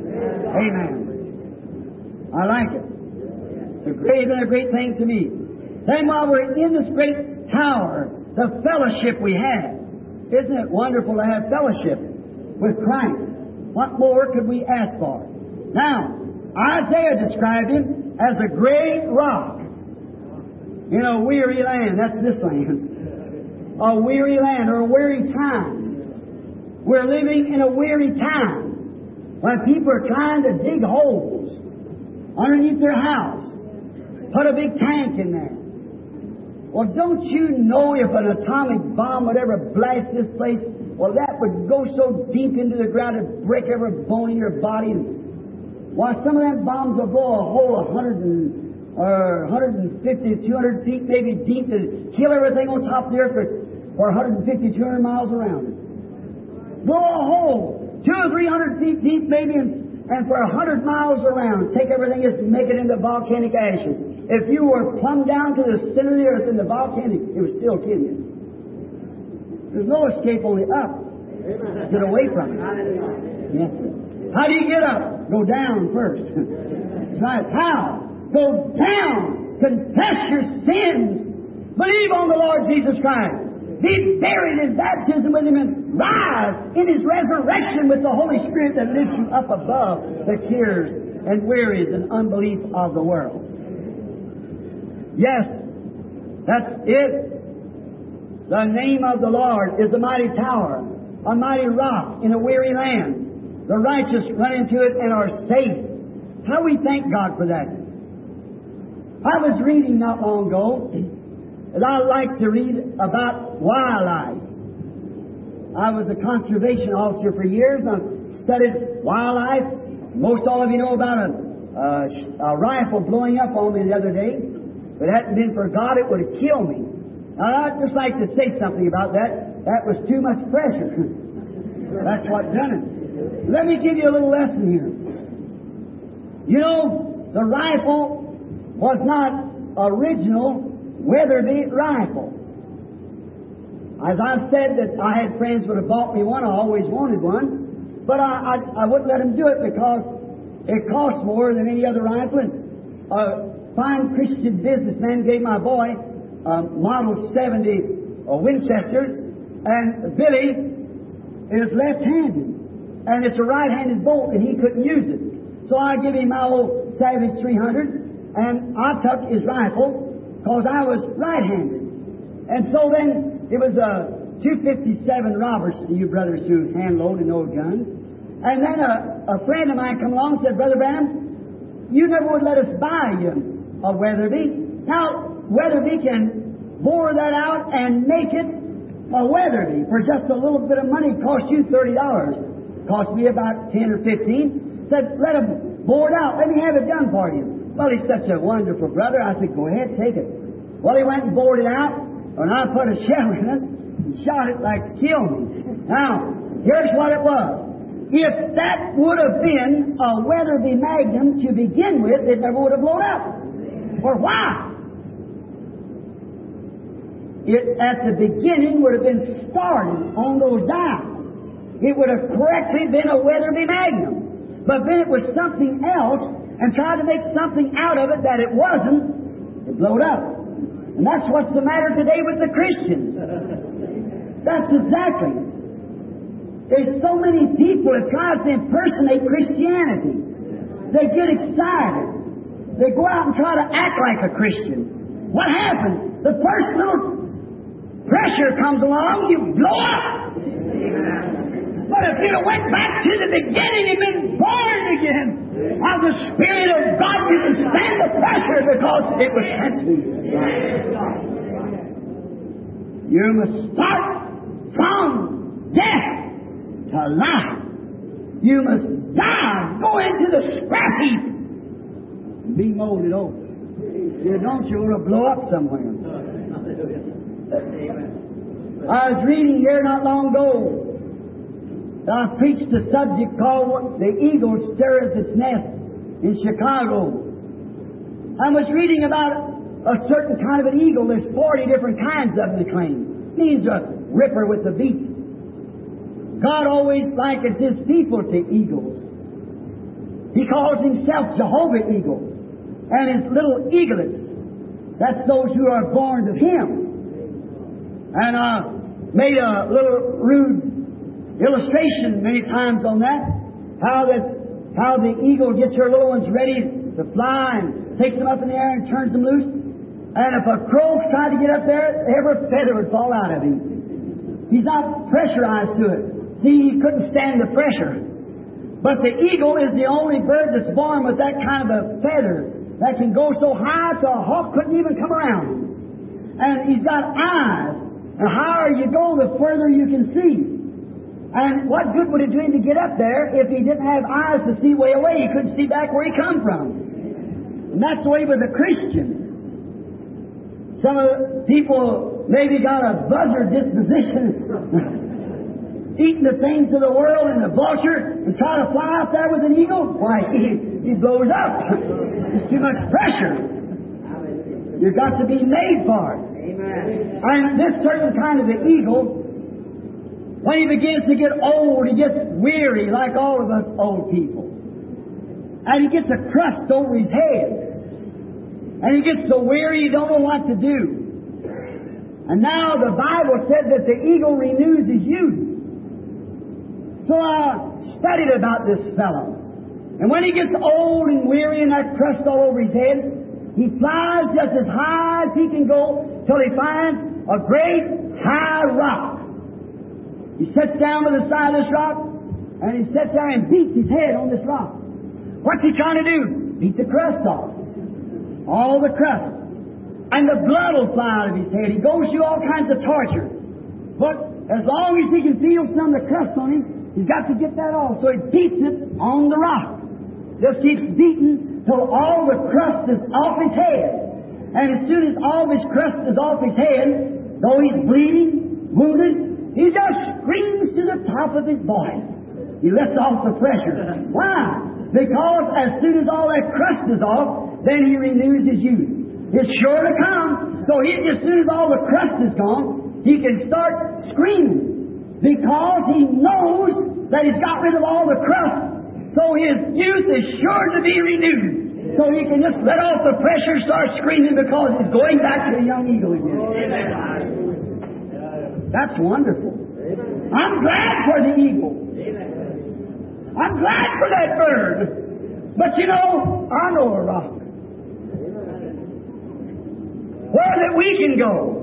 Speaker 2: Amen. I like it. It's been a great thing to me. Then while we're in this great tower, the fellowship we have. Isn't it wonderful to have fellowship with Christ? What more could we ask for? Now, Isaiah described Him as a great rock in a weary land. That's this land. A weary land, or a weary time. We're living in a weary time when people are trying to dig holes underneath their house, put a big tank in there. Well, don't you know if an atomic bomb would ever blast this place, well, that would go so deep into the ground and break every bone in your body. Why, some of them bombs will blow a hole 150, 200 feet maybe deep to kill everything on top of the earth for 150, 200 miles around it. Blow a hole 200 or 300 feet deep maybe and for 100 miles around. Take everything and make it into volcanic ashes. If you were plumbed down to the center of the earth in the volcanic, it would still kill you. There's no escape, only up. Get away from it. Yes. How do you get up? Go down first. That's right. How? Go down. Confess your sins. Believe on the Lord Jesus Christ. Be buried in baptism with Him and rise in His resurrection with the Holy Spirit that lifts you up above the cares and wearies and unbelief of the world. Yes, that's it. The name of the Lord is a mighty tower, a mighty rock in a weary land. The righteous run into it and are safe. How we thank God for that. I was reading not long ago, and I like to read about wildlife. I was a conservation officer for years, and I studied wildlife. Most all of you know about a rifle blowing up on me the other day. If it hadn't been for God, it would have killed me. Now, I'd just like to say something about that. That was too much pressure. That's what done it. Let me give you a little lesson here. You know, the rifle was not original Weatherby rifle. As I've said that I had friends would have bought me one, I always wanted one, but I wouldn't let them do it because it costs more than any other rifle. And a fine Christian businessman gave my boy a Model 70 Winchester, and Billy is left-handed, and it's a right-handed bolt, and he couldn't use it. So I give him my old Savage 300, and I took his rifle because I was right-handed. And so then it was a 257 Robertson, you brothers who hand-load and know guns. And then a friend of mine come along and said, Brother Branham, you never would let us buy you a Weatherby. Now, Weatherby can bore that out and make it a Weatherby for just a little bit of money. Cost you $30. Cost me about 10 or 15. Said, let him bore it out. Let me have it done for you. Well, he's such a wonderful brother. I said, go ahead, take it. Well, he went and bored it out, and I put a shell in it and shot it like kill me. Now, here's what it was. If that would have been a Weatherby Magnum to begin with, it never would have blown up. Or why? It, at the beginning, would have been starting on those dials. It would have correctly been a Weatherby Magnum. But then it was something else, and tried to make something out of it that it wasn't, it blowed up. And that's what's the matter today with the Christians. That's exactly. There's so many people that try to impersonate Christianity. They get excited. They go out and try to act like a Christian. What happens? The first little pressure comes along, you blow up. But if you'd have went back to the beginning and been born again of the Spirit of God, you can stand the pressure because it was sent to you. You must start from death to life. You must die, go into the scrap heap, and be molded over. If you don't, you're going to blow up somewhere. I was reading here not long ago. I preached a subject called "The Eagle Stirs Its Nest" in Chicago. I was reading about a certain kind of an eagle. There's 40 different kinds of them, they claim. It means a ripper with a beak. God always likens His people to eagles. He calls Himself Jehovah Eagle. And His little eaglets, that's those who are born of Him. And I made a little rude illustration many times on that. How the eagle gets her little ones ready to fly and takes them up in the air and turns them loose. And if a crow tried to get up there, every feather would fall out of him. He's not pressurized to it. See, he couldn't stand the pressure. But the eagle is the only bird that's born with that kind of a feather that can go so high that a hawk couldn't even come around him. And he's got eyes. The higher you go, the further you can see. And what good would it do him to get up there if he didn't have eyes to see way away? He couldn't see back where he come from. And that's the way with a Christian. Some of the people maybe got a buzzard disposition, eating the things of the world and the vulture, and try to fly out there with an eagle. Why, he blows up. There's too much pressure. You've got to be made for it. Amen. And this certain kind of an eagle, when he begins to get old, he gets weary, like all of us old people. And he gets a crust over his head. And he gets so weary he don't know what to do. And now the Bible said that the eagle renews his youth. So I studied about this fellow. And when he gets old and weary and that crust all over his head, he flies just as high as he can go till he finds a great high rock. He sits down by the side of this rock, and he sits there and beats his head on this rock. What's he trying to do? Beat the crust off. All the crust. And the blood will fly out of his head. He goes through all kinds of torture. But as long as he can feel some of the crust on him, he's got to get that off. So he beats it on the rock. Just keeps beating till all the crust is off his head. And as soon as all this crust is off his head, though he's bleeding, wounded, he just screams to the top of his voice. He lets off the pressure. Why? Because as soon as all that crust is off, then he renews his youth. is sure to come. So as soon as all the crust is gone, he can start screaming because he knows that he's got rid of all the crust. So his youth is sure to be renewed. So he can just let off the pressure, start screaming because he's going back to a young eagle again. That's wonderful. I'm glad for the eagle. I'm glad for that bird. But you know, I know a rock where that we can go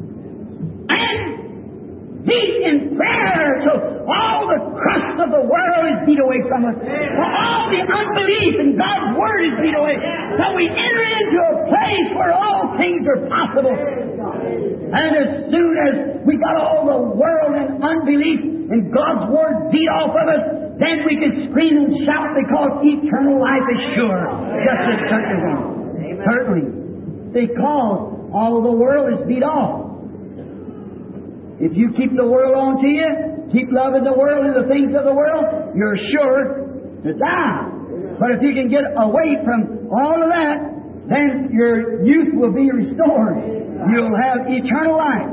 Speaker 2: and be in prayer till all the crust of the world is beat away from us, till all the unbelief in God's Word is beat away, till we enter into a place where all things are possible. And as soon as we got all the world and unbelief and God's Word beat off of us, then we can scream and shout because eternal life is sure. Just as certainly. Certainly. Because all the world is beat off. If you keep the world on to you, keep loving the world and the things of the world, you're sure to die. But if you can get away from all of that, then your youth will be restored. You'll have eternal life.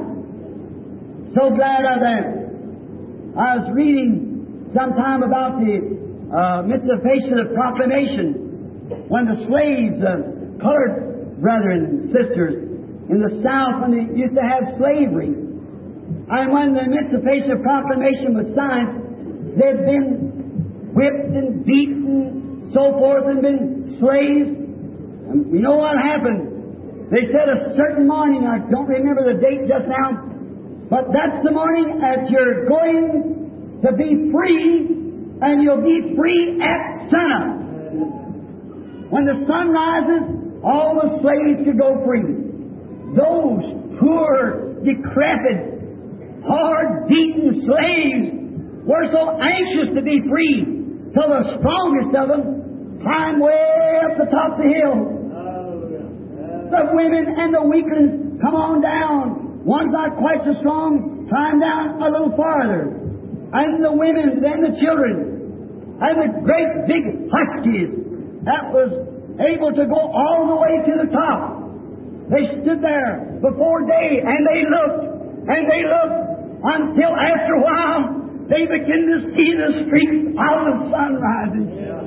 Speaker 2: So glad of that. I was reading sometime about the Mitzvah of Proclamation when the slaves, colored brethren and sisters in the South, when they used to have slavery, and when the Mitzvah of Proclamation was signed, they'd been whipped and beaten, so forth, and been slaves. And you know what happened? They said a certain morning, I don't remember the date just now, but that's the morning that you're going to be free, and you'll be free at sunup. When the sun rises, all the slaves could go free. Those poor, decrepit, hard-beaten slaves were so anxious to be free, till the strongest of them climbed way up the top of the hill. The women and the weaklings come on down. One's not quite so strong, climb down a little farther. And the women, then the children, and the great big huskies that was able to go all the way to the top. They stood there before day, and they looked, until after a while, they began to see the streaks of the sun rising.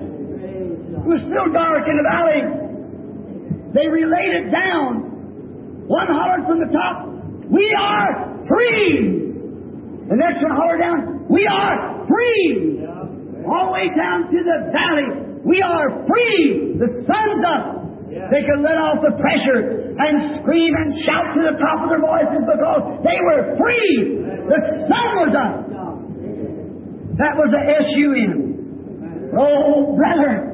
Speaker 2: It was still dark in the valley. They relayed it down. One hollered from the top, "We are free!" The next one hollered down, "We are free!" All the way down to the valley, "We are free!" The sun's up. They could let off the pressure and scream and shout to the top of their voices because they were free. The sun was up. That was the S-U-N. Oh, brother.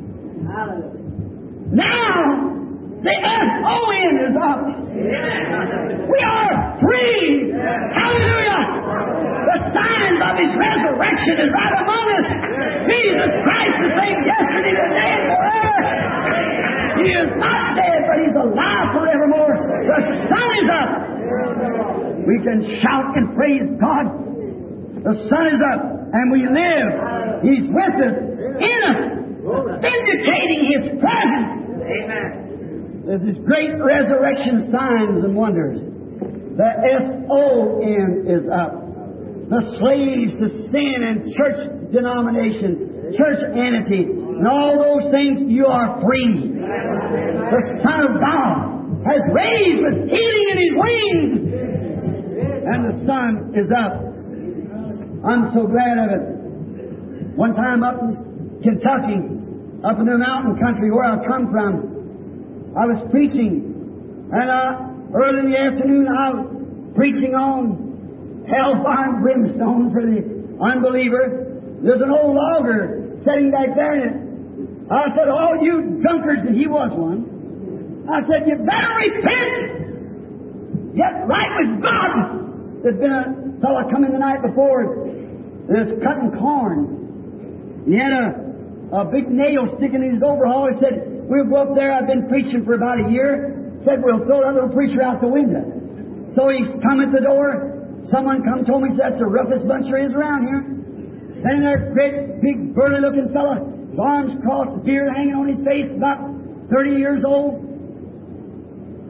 Speaker 2: Now, the S-O-N is up. We are free. Hallelujah. The signs of His resurrection is right among us. Jesus Christ the same yesterday, today, and forever. He is not dead, but He's alive forevermore. The sun is up. We can shout and praise God. The sun is up, and we live. He's with us, in us, vindicating His presence. Amen. There's these great resurrection signs and wonders. The S-O-N is up. The slaves to sin and church denomination, church entity, and all those things, you are free. The Son of God has raised with healing in His wings, and the sun is up. I'm so glad of it. One time up in Kentucky, up in the mountain country where I come from, I was preaching, and early in the afternoon I was preaching on hellfire and brimstone for the unbeliever. There's an old logger sitting back there, and I said, "All you drunkards," and he was one. I said, "You better repent. Get right with God." There's been a fellow coming the night before that's cutting corn. He had a big nail sticking in his overall. He said, "We'll go up there. I've been preaching for about a year." Said, "We'll throw that little preacher out the window." So he's come at the door. Someone come told me, "That's the roughest bunch there is around here." Then there's a great, big, burly-looking fella, his arms crossed, beard hanging on his face, about 30 years old.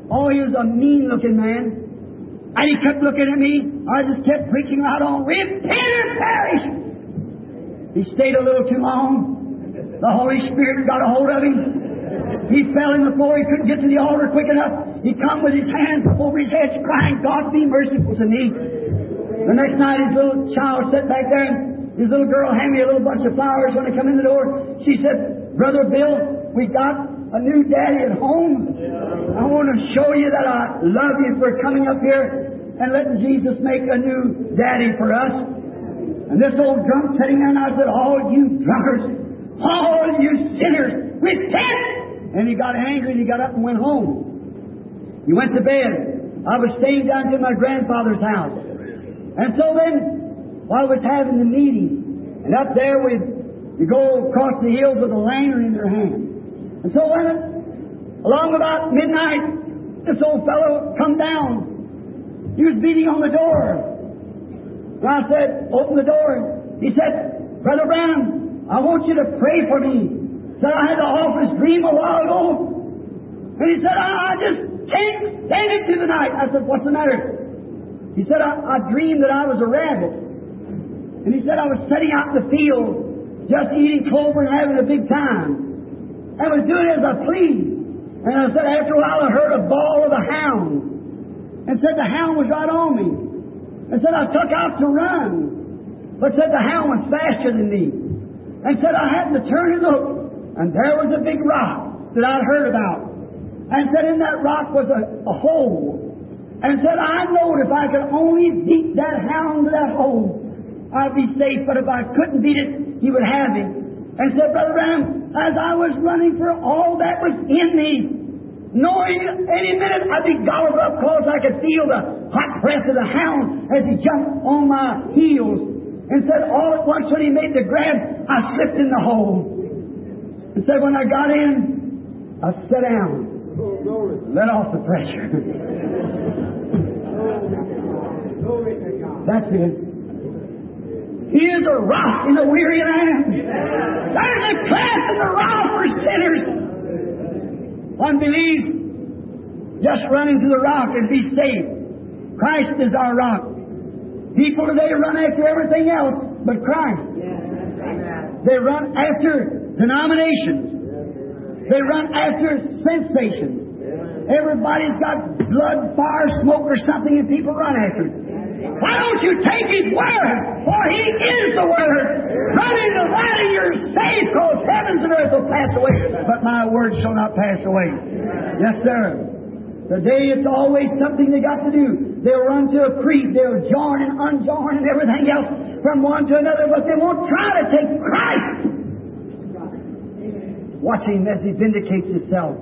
Speaker 2: Oh, he was a mean-looking man. And he kept looking at me. I just kept preaching right on. Repent or perish! He stayed a little too long. The Holy Spirit got a hold of him. He fell in the floor. He couldn't get to the altar quick enough. He come with his hands over his head, crying, God be merciful to me. The next night, his little child sat back there, and his little girl handed me a little bunch of flowers when I come in the door. She said, Brother Bill, we got a new daddy at home. I want to show you that I love you for coming up here and letting Jesus make a new daddy for us. And this old drunk sitting there, and I said, all you drunkards, all you sinners, repent! And he got angry and he got up and went home. He went to bed. I was staying down to my grandfather's house. And so then, while we was having the meeting, and up there we go across the hills with a lantern in their hand. And so when, along about midnight, this old fellow come down. He was beating on the door. And I said, open the door. He said, Brother Branham, I want you to pray for me. Said, I had an office dream a while ago. And he said, I just can't stand it through the night. I said, what's the matter? He said, I dreamed that I was a rabbit. And he said, I was sitting out in the field, just eating clover and having a big time. I was doing it as I pleased. And I said, after a while, I heard a bawl of a hound. And said, the hound was right on me. And said, I took out to run. But said, the hound was faster than me. And said, I had to turn and look. And there was a big rock that I'd heard about. And said, in that rock was a hole. And said, I knowed if I could only beat that hound to that hole, I'd be safe. But if I couldn't beat it, he would have him. And said, Brother Branham, as I was running for all that was in me, knowing any minute I'd be gobbled up because I could feel the hot breath of the hound as he jumped on my heels. And said, all at once when he made the grab, I slipped in the hole. And said, when I got in, I sat down, let off the pressure. That's it. He is a rock in a weary land. There's a cleft in the rock for sinners. Unbelief, just run into the rock and be saved. Christ is our rock. People today run after everything else but Christ. They run after denominations. They run after sensations. Everybody's got blood, fire, smoke, or something, and people run after it. Why don't you take His Word? For He is the Word. Run into that and you're saved, because heavens and earth will pass away, but my word shall not pass away. Yes, sir. Today it's always something they got to do. They'll run to a creed, they'll join and unjoin and everything else from one to another, but they won't try to take Christ. Watch Him as He vindicates Himself.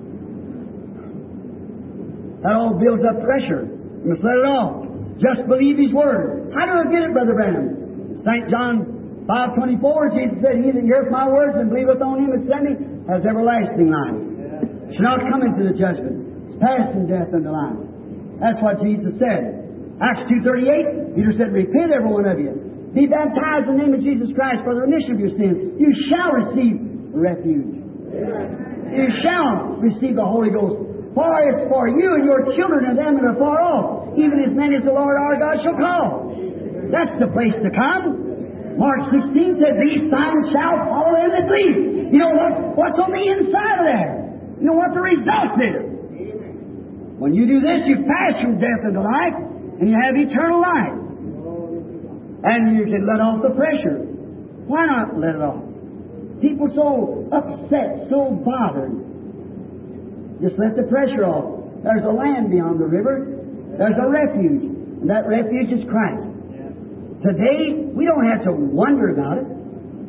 Speaker 2: That all builds up pressure. You must let it off. Just believe His Word. How do I get it, Brother Branham? St. John 5:24, Jesus said, He that heareth my words and believeth on Him that sent me has everlasting life. Shall not come into the judgment. It's past from death unto life. That's what Jesus said. Acts 2:38, Peter said, repent, every one of you. Be baptized in the name of Jesus Christ for the remission of your sins. You shall receive refuge. You shall receive the Holy Ghost. For it's for you and your children and them that are far off, even as many as the Lord our God shall call. That's the place to come. Mark 16 said, these signs shall follow them that believe. You know what's on the inside of there? You know what the result is. When you do this, you pass from death into life, and you have eternal life. And you can let off the pressure. Why not let it off? People so upset, so bothered. Just let the pressure off. There's a land beyond the river. There's a refuge. And that refuge is Christ. Today, we don't have to wonder about it.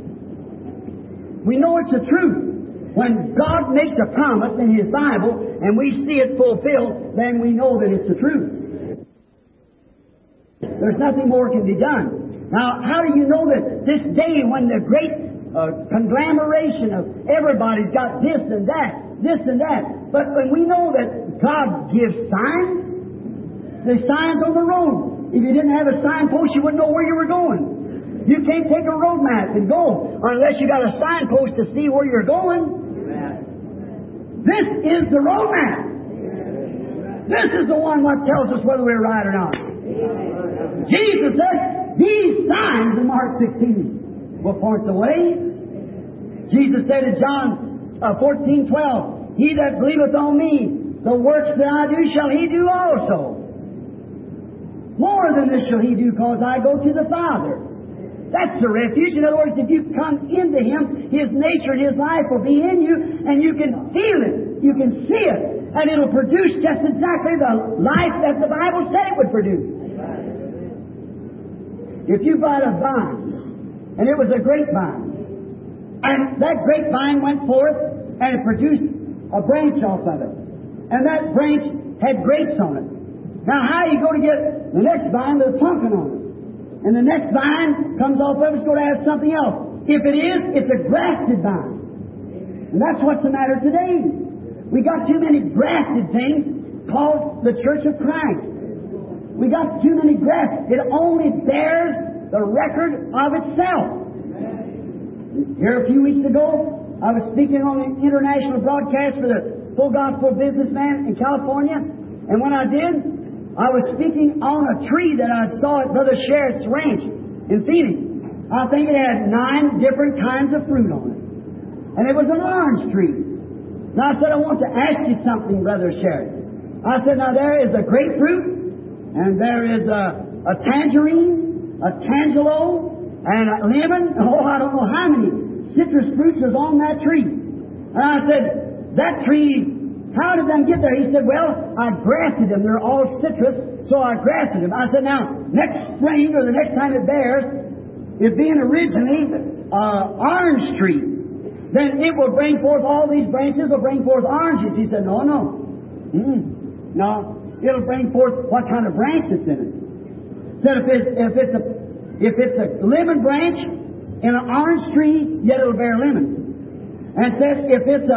Speaker 2: We know it's the truth. When God makes a promise in His Bible and we see it fulfilled, then we know that it's the truth. There's nothing more can be done. Now, how do you know that this day when the great conglomeration of everybody's got this and that, but when we know that God gives signs, there's signs on the road. If you didn't have a signpost, you wouldn't know where you were going. You can't take a road map and go unless you got a signpost to see where you're going. This is the road map. This is the one that tells us whether we're right or not. Jesus said, these signs in Mark 16 will point the way. Jesus said in John 14:12, he that believeth on me, the works that I do shall he do also. More than this shall he do, because I go to the Father. That's the refuge. In other words, if you come into Him, His nature and His life will be in you, and you can feel it, you can see it, and it'll produce just exactly the life that the Bible said it would produce. If you bought a vine, and it was a grapevine, and that grapevine went forth, and it produced a branch off of it, and that branch had grapes on it. Now, how you go to get the next vine with a pumpkin on it? And the next vine comes off of it's going to have something else. If it is, it's a grafted vine. And that's what's the matter today. We got too many grafted things called the Church of Christ. We got too many grafts. It only bears the record of itself. Here a few weeks ago, I was speaking on an international broadcast for the Full Gospel Businessman in California. And when I did, I was speaking on a tree that I saw at Brother Sherritt's ranch in Phoenix. I think it had 9 different kinds of fruit on it. And it was an orange tree. Now I said, I want to ask you something, Brother Sherritt. I said, now there is a grapefruit, and there is a tangerine, a tangelo, and a lemon. Oh, I don't know how many citrus fruits was on that tree. And I said, that tree, how did them get there? He said, well, I grafted them. They're all citrus, so I grafted them. I said, now, next spring or the next time it bears, it being originally orange tree, then it will bring forth all these branches, will bring forth oranges. He said, no. No, it'll bring forth what kind of branch it's in it. Said if it's a lemon branch in an orange tree, yet it'll bear lemon. And said if it's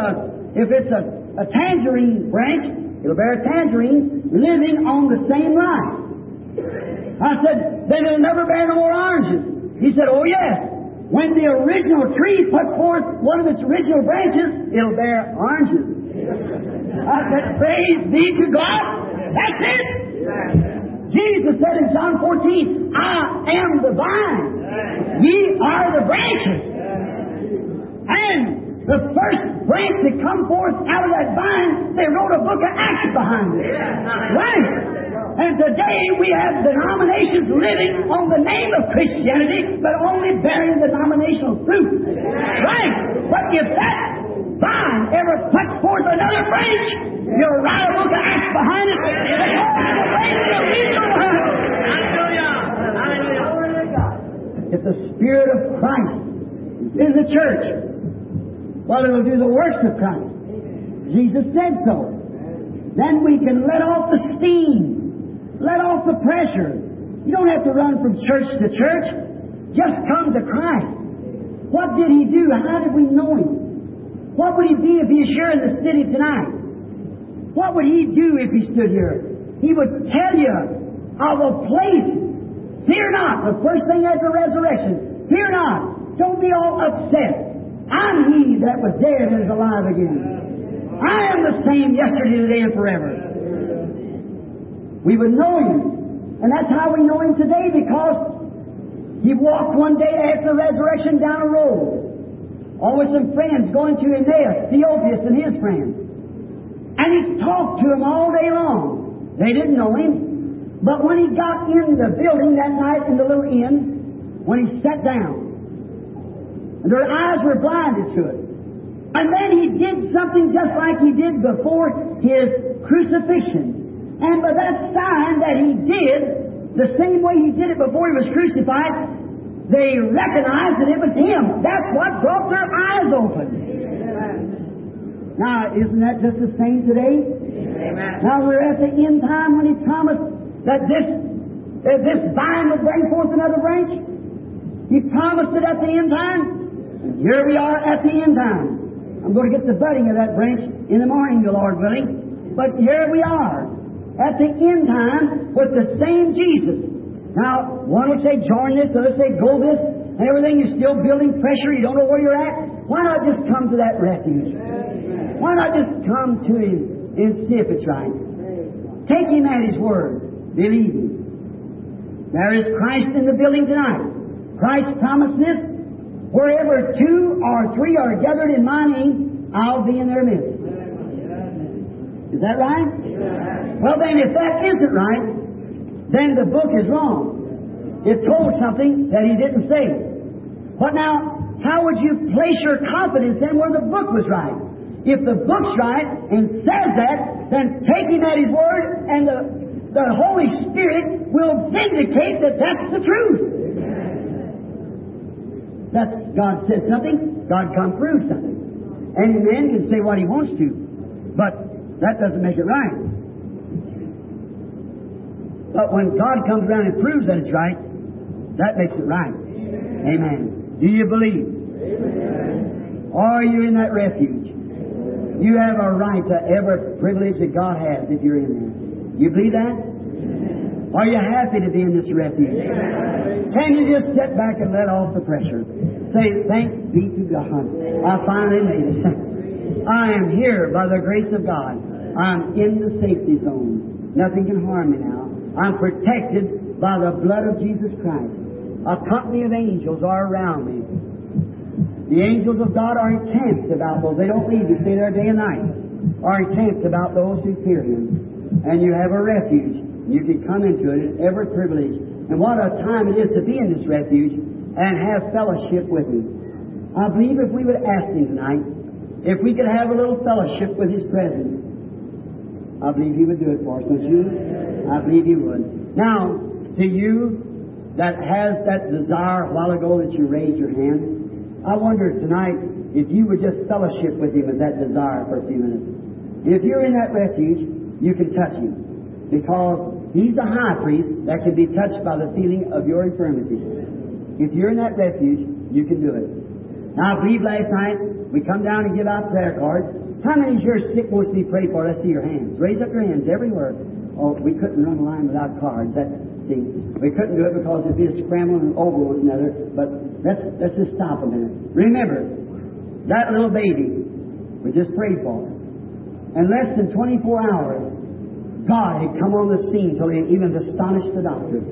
Speaker 2: a tangerine branch, it'll bear a tangerine living on the same line. I said, then it'll never bear no more oranges. He said, oh yes. When the original tree put forth one of its original branches, it'll bear oranges. I said, praise be to God. That's it. Jesus said in John 14, I am the vine. Ye are the branches. And the first branch that come forth out of that vine, they wrote a book of Acts behind it. Right? And today we have denominations living on the name of Christianity, but only bearing denominational fruit. Right? But if that vine ever puts forth another branch, you'll write a book of Acts behind it. If the Spirit of Christ is in the church, well, it'll do the works of Christ. Jesus said so. Then we can let off the steam, let off the pressure. You don't have to run from church to church. Just come to Christ. What did He do? How did we know Him? What would He be if He was here in the city tonight? What would He do if He stood here? He would tell you of a place. Fear not. The first thing after resurrection. Fear not. Don't be all upset. I'm He that was dead and is alive again. I am the same yesterday, today, and forever. We would know Him. And that's how we know Him today, because He walked one day after the resurrection down a road. All with some friends going to Emmaus, Theophilus and his friends. And He talked to them all day long. They didn't know Him. But when He got in the building that night in the little inn, when He sat down, and their eyes were blinded to it. And then He did something just like He did before His crucifixion. And by that sign that He did, the same way He did it before He was crucified, they recognized that it was Him. That's what brought their eyes open. Now, isn't that just the same today? Amen. Now we're at the end time when He promised that this vine would bring forth another branch. He promised it at the end time. And here we are at the end time. I'm going to get the budding of that branch in the morning, the Lord willing. But here we are at the end time with the same Jesus. Now, one would say, join this, the other say, go this, and everything. You're still building pressure. You don't know where you're at. Why not just come to that refuge? Why not just come to Him and see if it's right? Take Him at His word. Believe Him. There is Christ in the building tonight. Christ promised this. Wherever 2 or 3 are gathered in my name, I'll be in their midst. Is that right? Well then, if that isn't right, then the book is wrong. It told something that He didn't say. But now, how would you place your confidence in where the book was right? If the book's right and says that, then take Him at His word, and the Holy Spirit will vindicate that that's the truth. That's God says something, God can prove something. Any man can say what he wants to, but that doesn't make it right. But when God comes around and proves that it's right, that makes it right. Amen. Do you believe? Amen. Are you in that refuge? You have a right to every privilege that God has if you're in there. You believe that? Amen. Are you happy to be in this refuge? Amen. Can you just sit back and let off the pressure? Say, thanks be to God. I finally made it. I am here by the grace of God. I'm in the safety zone. Nothing can harm me now. I'm protected by the blood of Jesus Christ. A company of angels are around me. The angels of God are encamped about those. They don't leave you. Stay there day and night. Are encamped about those who fear Him. And you have a refuge. You can come into it at every privilege. And what a time it is to be in this refuge and have fellowship with Him. I believe if we would ask Him tonight, if we could have a little fellowship with His presence, I believe He would do it for us, don't you? I believe He would. Now, to you that has that desire a while ago that you raised your hand, I wonder tonight if you would just fellowship with Him with that desire for a few minutes. And if you're in that refuge, you can touch Him. Because He's the high priest that can be touched by the feeling of your infirmity. If you're in that refuge, you can do it. Now, I believe last night we come down and give out prayer cards. How many of you are sick wants to be prayed for? Let's see your hands. Raise up your hands everywhere. Oh, we couldn't run a line without cards. See, we couldn't do it because it'd be a scrambling over one another. But let's just stop a minute. Remember, that little baby we just prayed for. In less than 24 hours, God had come on the scene till He even astonished the doctor.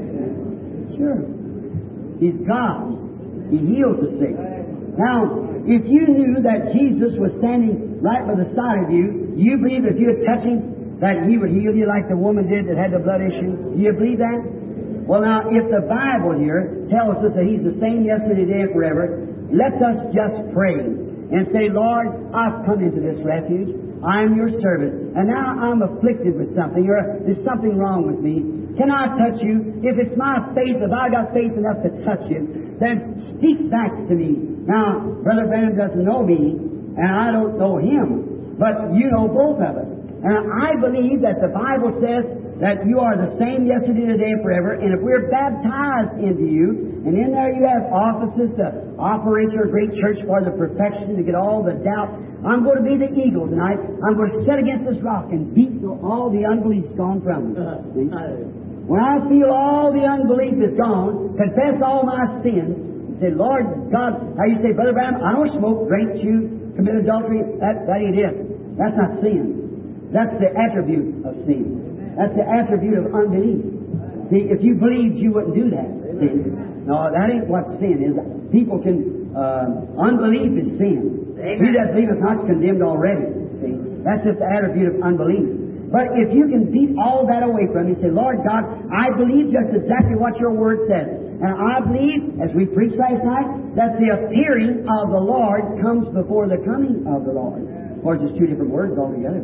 Speaker 2: Sure. He's God. He heals the sick. Now, if you knew that Jesus was standing right by the side of you, do you believe if you would touch Him that He would heal you like the woman did that had the blood issue? Do you believe that? Well, now, if the Bible here tells us that He's the same yesterday, today, and forever, let us just pray and say, Lord, I've come into this refuge. I'm your servant. And now I'm afflicted with something, or there's something wrong with me. Can I touch you? If it's my faith, if I got faith enough to touch you, then speak back to me. Now, Brother Branham doesn't know me, and I don't know him, but you know both of us. And I believe that the Bible says that you are the same yesterday, today, and forever. And if we're baptized into you, and in there you have offices to operate your great church for the perfection, to get all the doubt. I'm going to be the eagle tonight. I'm going to sit against this rock and beat till all the unbelief's gone from me. When I feel all the unbelief is gone, confess all my sins, and say, Lord God, how you say, Brother Branham, I don't smoke, drink, chew, commit adultery. That ain't it. That's not sin. That's the attribute of sin. That's the attribute of unbelief. See, if you believed, you wouldn't do that. See? No, that ain't what sin is. People can, unbelief is sin. He that believeth not condemned already. See? That's just the attribute of unbelief. But if you can beat all that away from you, say, Lord God, I believe just exactly what your word says. And I believe, as we preached last night, that the appearing of the Lord comes before the coming of the Lord. Or just two different words altogether.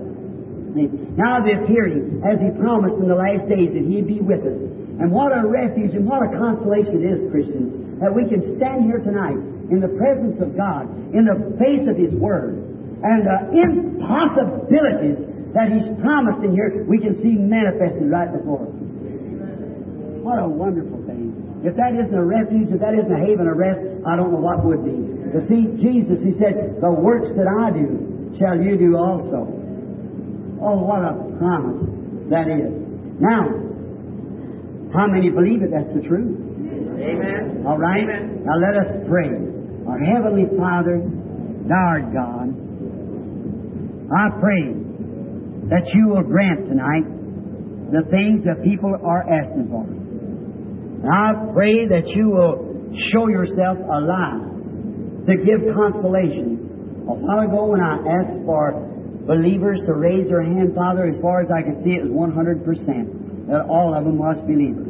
Speaker 2: Now the appearing, as He promised in the last days that He'd be with us. And what a refuge and what a consolation it is, Christians, that we can stand here tonight in the presence of God, in the face of His Word, and the impossibilities that He's promised in here, we can see manifested right before us. What a wonderful thing. If that isn't a refuge, if that isn't a haven of rest, I don't know what would be. To see Jesus, He said, the works that I do shall you do also. Oh, what a promise that is. Now, how many believe it? That's the truth.
Speaker 3: Amen.
Speaker 2: All right?
Speaker 3: Amen.
Speaker 2: Now let us pray. Our Heavenly Father, Thou art God, I pray that You will grant tonight the things that people are asking for. And I pray that you will show yourself alive to give consolation. A while ago when I asked for believers to raise their hand, Father, as far as I could see, it was 100%, that all of them was believers.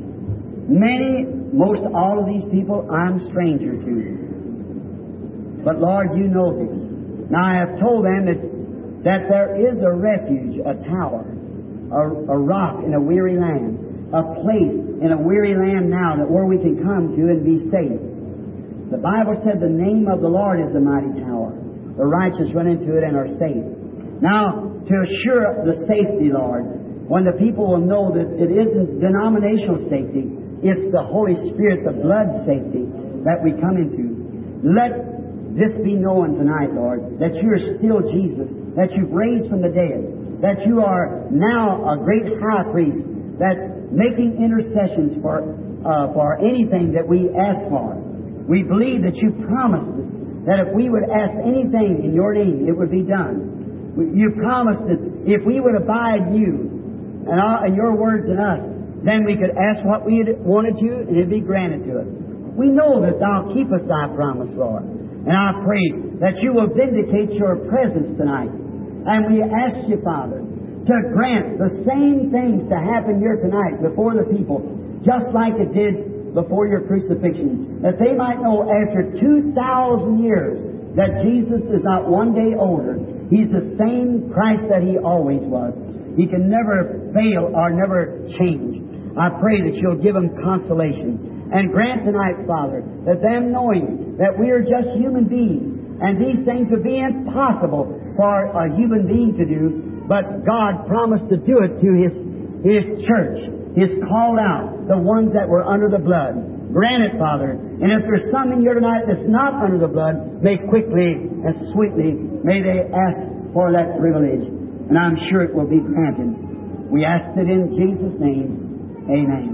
Speaker 2: Most all of these people I'm stranger to. But Lord, you know this. Now I have told them that there is a refuge, a tower, a rock in a weary land, a place in a weary land now that where we can come to and be safe. The Bible said the name of the Lord is the mighty tower. The righteous run into it and are safe. Now, to assure the safety, Lord, when the people will know that it isn't denominational safety, it's the Holy Spirit, the blood safety that we come into. Let this be known tonight, Lord, that you are still Jesus, that you've raised from the dead, that you are now a great high priest that's making intercessions for anything that we ask for. We believe that you promised us that if we would ask anything in your name, it would be done. You promised that if we would abide in you and your words in us, then we could ask what we wanted to, and it would be granted to us. We know that thou keepest thy promise, Lord. And I pray that you will vindicate your presence tonight. And we ask you, Father, to grant the same things to happen here tonight before the people, just like it did before your crucifixion, that they might know after 2,000 years that Jesus is not one day older. He's the same Christ that He always was. He can never fail or never change. I pray that you'll give them consolation. And grant tonight, Father, that them knowing that we are just human beings, and these things would be impossible for a human being to do, but God promised to do it to His church, His called out, the ones that were under the blood. Grant it, Father. And if there's some in here tonight that's not under the blood, may quickly and sweetly, may they ask for that privilege. And I'm sure it will be granted. We ask it in Jesus' name. Amen.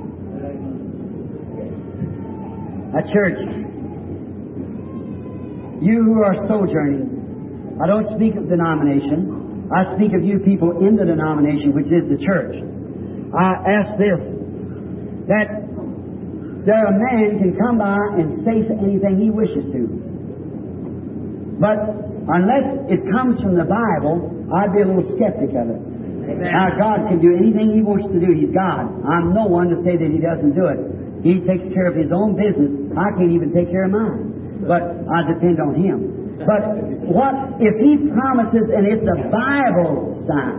Speaker 2: Church, you who are sojourning, I don't speak of denomination. I speak of you people in the denomination, which is the church. I ask this, that a man can come by and say anything he wishes to. But unless it comes from the Bible, I'd be a little skeptic of it. Amen. Now, God can do anything He wants to do. He's God. I'm no one to say that He doesn't do it. He takes care of His own business. I can't even take care of mine. But I depend on Him. But what if He promises and it's a Bible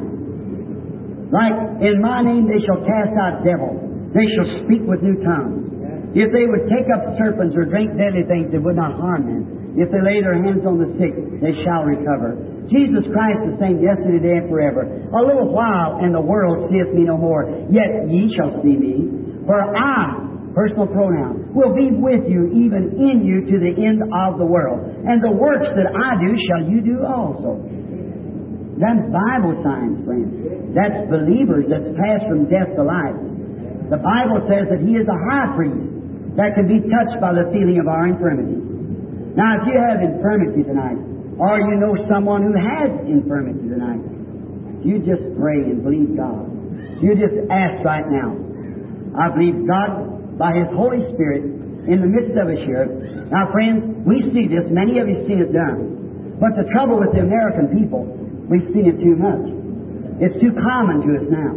Speaker 2: sign? Like, in my name they shall cast out devils. They shall speak with new tongues. If they would take up serpents or drink deadly things, they would not harm them. If they lay their hands on the sick, they shall recover. Jesus Christ the same yesterday, today, and forever. A little while, and the world seeth me no more. Yet ye shall see me. For I, personal pronoun, will be with you, even in you, to the end of the world. And the works that I do shall you do also. That's Bible signs, friends. That's believers that's passed from death to life. The Bible says that He is a high priest that can be touched by the feeling of our infirmity. Now, if you have infirmity tonight, or you know someone who has infirmity tonight, you just pray and believe God. You just ask right now. I believe God, by His Holy Spirit, in the midst of us here. Now, friends, we see this. Many of you have seen it done. But the trouble with the American people, we've seen it too much. It's too common to us now.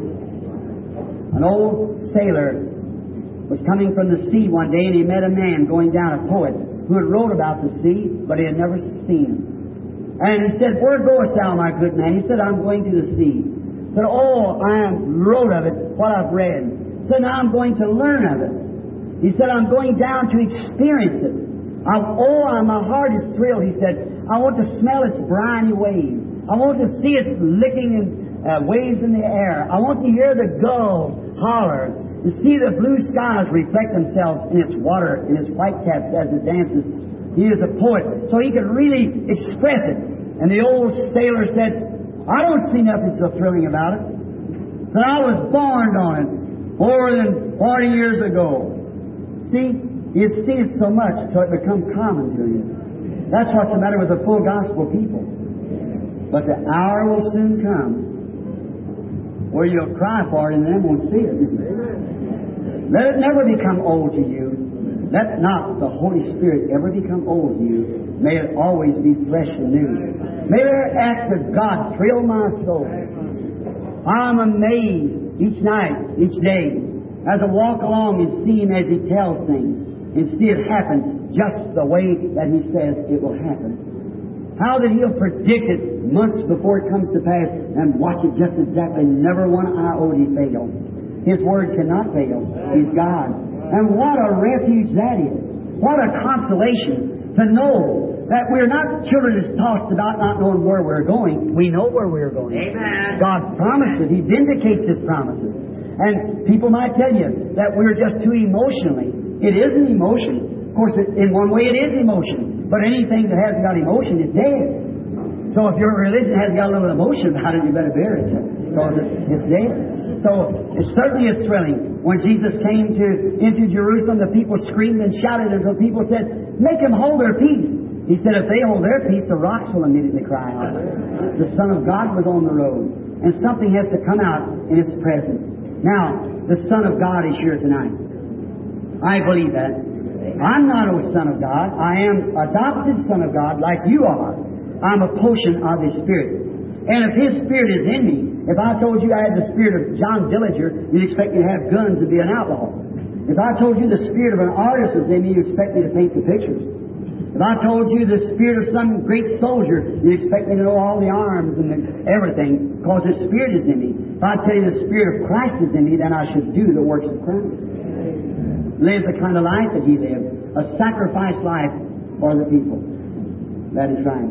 Speaker 2: An old sailor was coming from the sea one day, and he met a man going down, a poet, who had wrote about the sea, but he had never seen it. And he said, "Where goest thou, my good man?" He said, "I'm going to the sea." He said, "Oh, I wrote of it, what I've read." He said, "Now I'm going to learn of it." He said, "I'm going down to experience it." My heart is thrilled. He said, "I want to smell its briny waves. I want to see its licking waves in the air. I want to hear the gulls holler, to see the blue skies reflect themselves in its water, in its white caps as it dances." He is a poet, so he could really express it. And the old sailor said, "I don't see nothing so thrilling about it. But I was born on it more than 40 years ago." See, you'd see it so much till it becomes common to you. That's what's the matter with the full gospel people. But the hour will soon come where you'll cry for it and then won't see it. Let it never become old to you. Let not the Holy Spirit ever become old to you. May it always be fresh and new. May their acts of God thrill my soul. I'm amazed each night, each day, as I walk along and see Him as He tells things and see it happen just the way that He says it will happen. How that He'll predict it months before it comes to pass and watch it just exactly. Never one iota fail. His Word cannot fail. He's God. And what a refuge that is. What a consolation to know that we're not children that's tossed about not knowing where we're going. We know where we're going.
Speaker 1: Amen.
Speaker 2: God promises. He vindicates His promises. And people might tell you that we're just too emotionally. It isn't emotion. Of course, in one way it is emotion. But anything that hasn't got emotion is dead. So if your religion hasn't got a little emotion about it, you better bear it. Because it's dead. So it certainly is thrilling. When Jesus came into Jerusalem, the people screamed and shouted until people said, "Make them hold their peace." He said, if they hold their peace, the rocks will immediately cry out. The Son of God was on the road. And something has to come out in its presence. Now, the Son of God is here tonight. I believe that. I'm not a Son of God. I am adopted Son of God like you are. I'm a portion of His Spirit. And if His Spirit is in me, if I told you I had the Spirit of John Dillinger, you'd expect me to have guns and be an outlaw. If I told you the Spirit of an artist is in me, you'd expect me to paint the pictures. If I told you the Spirit of some great soldier, you'd expect me to know all the arms and everything, because His Spirit is in me. If I tell you the Spirit of Christ is in me, then I should do the works of Christ. Live the kind of life that He lived, a sacrifice life for the people. That is right.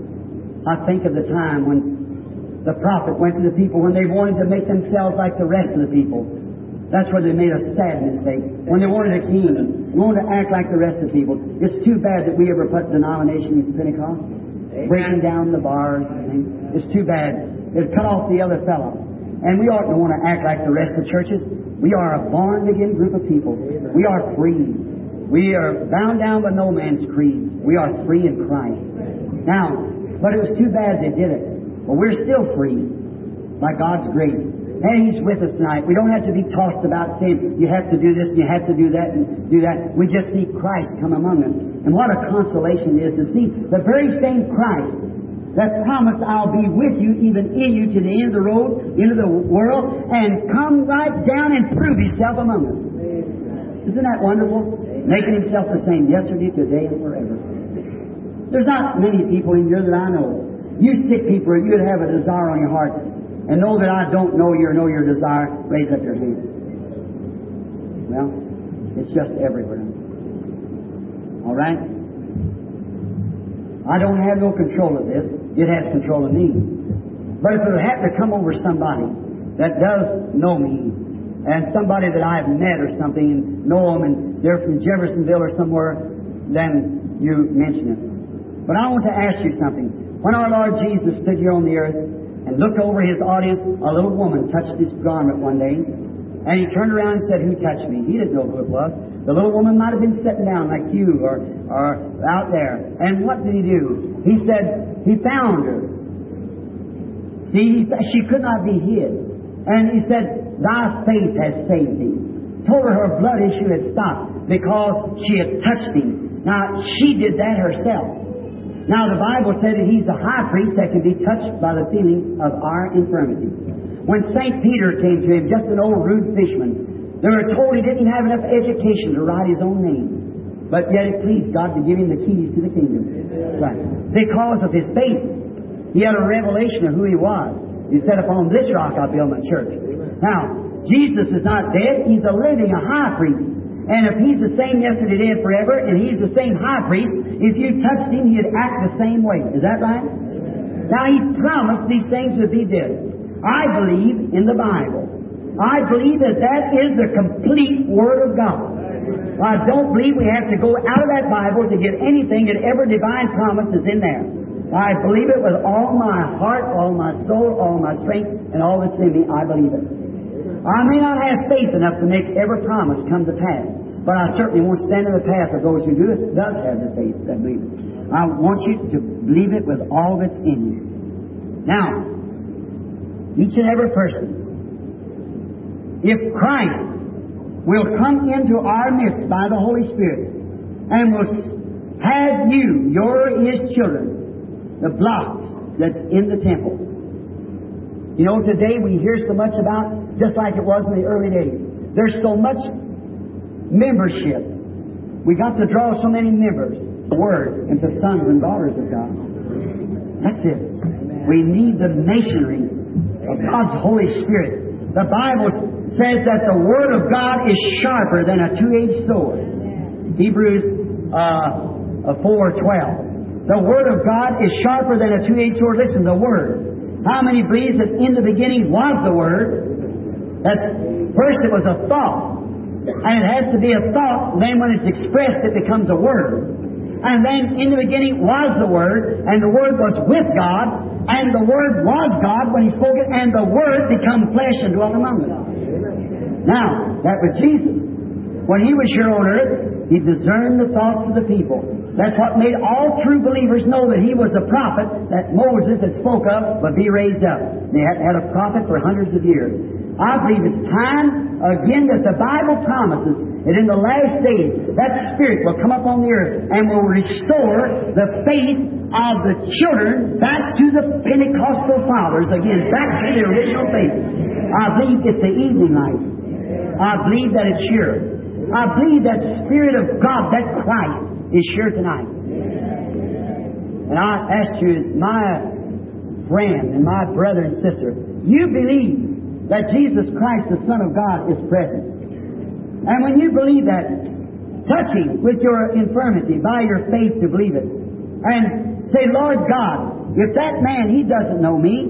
Speaker 2: I think of the time when the prophet went to the people when they wanted to make themselves like the rest of the people. That's where they made a sad mistake. When they wanted a king, they wanted to act like the rest of the people. It's too bad that we ever put denomination in Pentecost. Breaking down the bars and things. It's too bad. It cut off the other fellow. And we ought to want to act like the rest of the churches. We are a born-again group of people. We are free. We are bound down by no man's creed. We are free in Christ. Now, but it was too bad they did it. But we're still free by God's grace. And He's with us tonight. We don't have to be tossed about saying, you have to do this, and you have to do that, and do that. We just see Christ come among us. And what a consolation it is to see the very same Christ that promised, I'll be with you, even in you, to the end of the road, into the world, and come right down and prove Himself among us. Isn't that wonderful? Making Himself the same yesterday, today, and forever. There's not many people in here that I know. You sick people, you'd have a desire on your heart. And know that I don't know your desire, raise up your hand. Well, it's just everywhere. All right? I don't have no control of this. It has control of me. But if it happened to come over somebody that does know me, and somebody that I've met or something, and know them, and they're from Jeffersonville or somewhere, then you mention it. But I want to ask you something. When our Lord Jesus stood here on the earth, and looked over His audience, a little woman touched His garment one day, and He turned around and said, "Who touched me?" He didn't know who it was. The little woman might have been sitting down like you or out there. And what did He do? He said, He found her. See, she could not be hid. And He said, "Thy faith has saved thee." Told her blood issue had stopped because she had touched Him. Now, she did that herself. Now, the Bible said that He's the high priest that can be touched by the feeling of our infirmity. When St. Peter came to Him, just an old rude fisherman, they were told he didn't have enough education to write his own name. But yet it pleased God to give him the keys to the kingdom. Right. Because of his faith, he had a revelation of who he was. He said, "Upon this rock I build my church." Now, Jesus is not dead. He's a living, a high priest. And if He's the same yesterday, today, and forever, and He's the same high priest, if you touched Him, He'd act the same way. Is that right? Now, He promised these things if He did. I believe in the Bible. I believe that that is the complete Word of God. I don't believe we have to go out of that Bible to get anything that ever divine promise is in there. I believe it with all my heart, all my soul, all my strength, and all that's in me. I believe it. I may not have faith enough to make every promise come to pass, but I certainly won't stand in the path of those who does have the faith that believe it. I want you to believe it with all that's in you. Now, each and every person if Christ will come into our midst by the Holy Spirit and will have you, His children, the blocks that's in the temple. You know, today we hear so much about, just like it was in the early days, there's so much membership. We got to draw so many members, the Word, into sons and daughters of God. That's it. We need the masonry of God's Holy Spirit. The Bible says that the Word of God is sharper than a two-edged sword. Hebrews 4:12. The Word of God is sharper than a two-edged sword. Listen, the Word. How many believe that in the beginning was the Word? That first it was a thought. And it has to be a thought, then when it's expressed it becomes a word. And then in the beginning was the Word, and the Word was with God, and the Word was God when He spoke it, and the Word became flesh and dwelt among us. Now, that was Jesus. When He was here on earth, He discerned the thoughts of the people. That's what made all true believers know that He was the prophet that Moses had spoke of would be raised up. They had had a prophet for hundreds of years. I believe it's time again that the Bible promises that in the last days that Spirit will come up on the earth and will restore the faith of the children back to the Pentecostal fathers again, back to the original faith. I believe it's the evening light. I believe that it's here. I believe that Spirit of God, that Christ, is here tonight. And I ask you, my friend and my brother and sister, you believe that Jesus Christ, the Son of God, is present. And when you believe that, touch Him with your infirmity by your faith to believe it. And say, Lord God, if that man, he doesn't know me,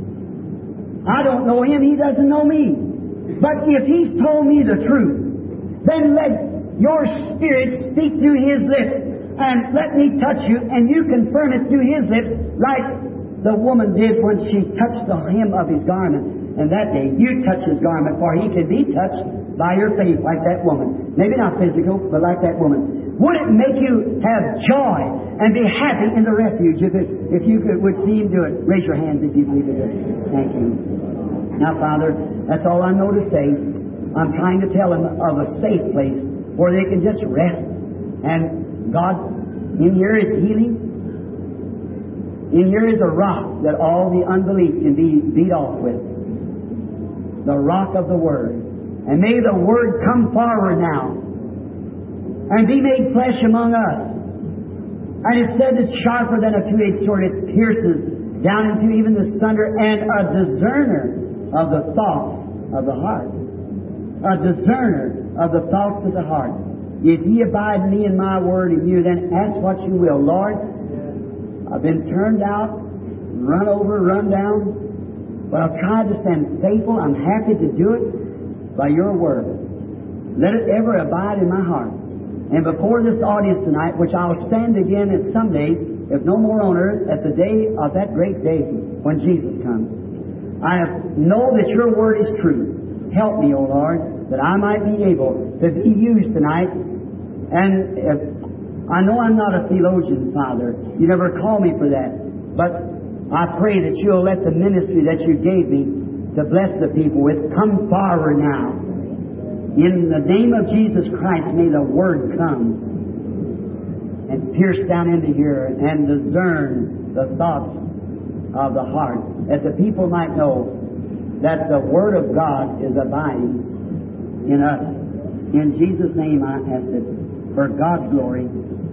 Speaker 2: I don't know him, he doesn't know me. But if he's told me the truth, then let your Spirit speak through his lips and let me touch you, and you confirm it through his lips like the woman did when she touched the hem of his garment. And that day, you touch his garment, for he could be touched by your faith like that woman. Maybe not physical, but like that woman. Would it make you have joy and be happy in the refuge if you would see him do it? Raise your hands if you believe it. Thank you. Now, Father, that's all I know to say. I'm trying to tell them of a safe place where they can just rest. And God, in here is healing. In here is a rock that all the unbelief can be beat off with. The rock of the Word. And may the Word come forward now and be made flesh among us. And it said it's sharper than a two-edged sword. It pierces down into even the sunder, and a discerner of the thoughts of the heart. A discerner of the thoughts of the heart. If ye abide in me and my word in you, then ask what you will. Lord, I've been turned out, run over, run down, but I've tried to stand faithful. I'm happy to do it by your word. Let it ever abide in my heart. And before this audience tonight, which I'll stand again at someday, if no more on earth, at the day of that great day when Jesus comes, I know that your word is true. Help me, O Lord, that I might be able to be used tonight. And if, I know I'm not a theologian, Father. You never called me for that. But I pray that you'll let the ministry that you gave me to bless the people with come forward now. In the name of Jesus Christ, may the Word come and pierce down into here and discern the thoughts of the heart, that the people might know that the Word of God is abiding in us. In Jesus' name I ask it, for God's glory.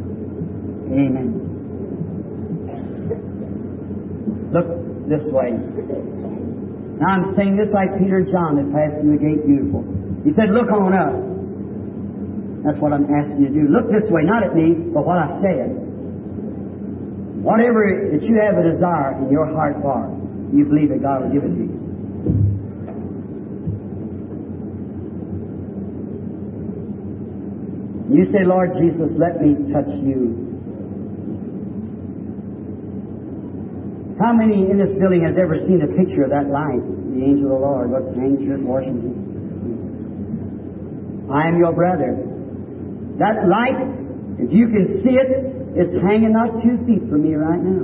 Speaker 2: Amen. Look this way. Now I'm saying this like Peter and John that passed through the gate beautiful. He said, look on up. That's what I'm asking you to do. Look this way, not at me, but what I said. Whatever that you have a desire in your heart for, you believe that God will give it to you. You say, Lord Jesus, let me touch you. How many in this building has ever seen a picture of that light, the angel of the Lord, what hangs here in Washington? I am your brother. That light, if you can see it, it's hanging not 2 feet from me right now.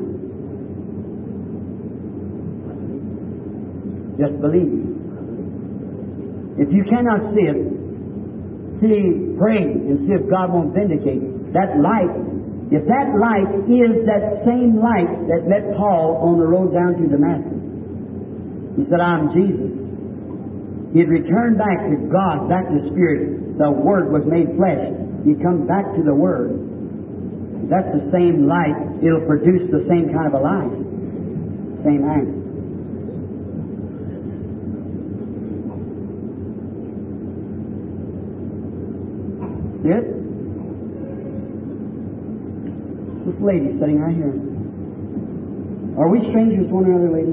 Speaker 2: Just believe. If you cannot see it, pray and see if God won't vindicate that light. If that light is that same light that met Paul on the road down to Damascus, he said, I'm Jesus. He had returned back to God, back to Spirit. The Word was made flesh. He comes back to the Word. If that's the same light, it'll produce the same kind of a life. Same act. See it? This lady sitting right here. Are we strangers to one another, lady?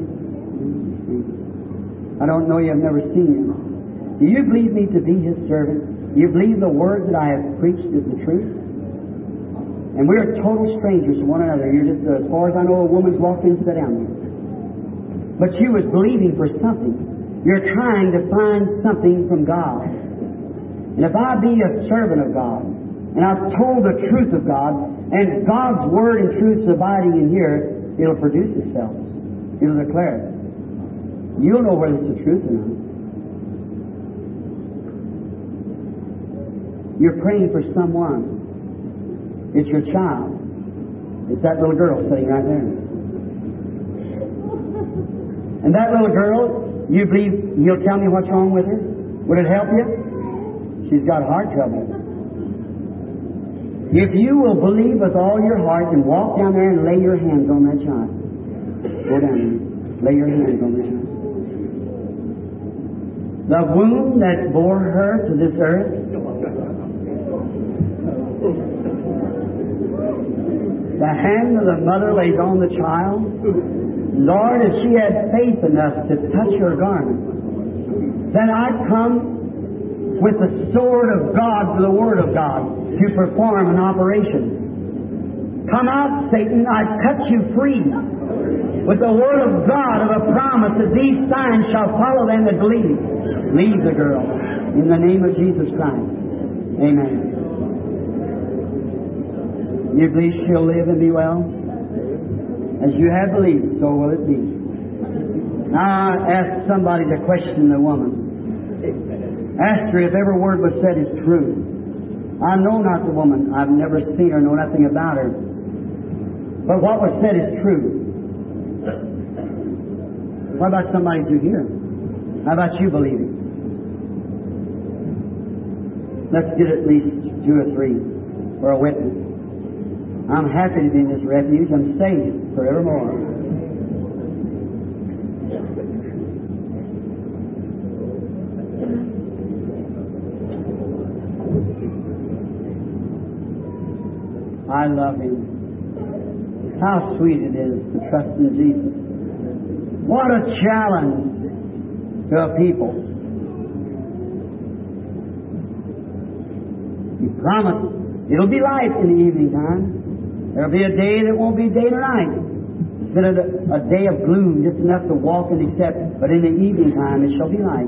Speaker 2: I don't know you. I've never seen you. Do you believe me to be His servant? Do you believe the word that I have preached is the truth? And we are total strangers to one another. You're just, as far as I know, a woman's walked in and sat down there. But she was believing for something. You're trying to find something from God. And if I be a servant of God, and I've told the truth of God, and God's Word and truth is abiding in here, it'll produce itself. It'll declare it. You'll know whether it's the truth or not. You're praying for someone. It's your child. It's that little girl sitting right there. And that little girl, you believe He'll tell me what's wrong with her? Would it help you? She's got heart trouble. If you will believe with all your heart and walk down there and lay your hands on that child. Go down there. Lay your hands on the child. The womb that bore her to this earth, the hand of the mother lays on the child. Lord, if she had faith enough to touch her garment, then I'd come with the sword of God, the Word of God, to perform an operation. Come out, Satan, I've cut you free with the Word of God of a promise that these signs shall follow them that believe. Leave the girl in the name of Jesus Christ. Amen. You believe she'll live and be well? As you have believed, so will it be. Now I ask somebody to question the woman. Ask her if every word was said is true. I know not the woman. I've never seen her, know nothing about her. But what was said is true. What about somebody to hear? How about you believing? Let's get at least 2 or 3 for a witness. I'm happy to be in this refuge. I'm saved forevermore. I love Him. How sweet it is to trust in Jesus. What a challenge to a people. He promised it'll be light in the evening time. There'll be a day that won't be day or night. It's been a day of gloom, just enough to walk and accept, but in the evening time it shall be light.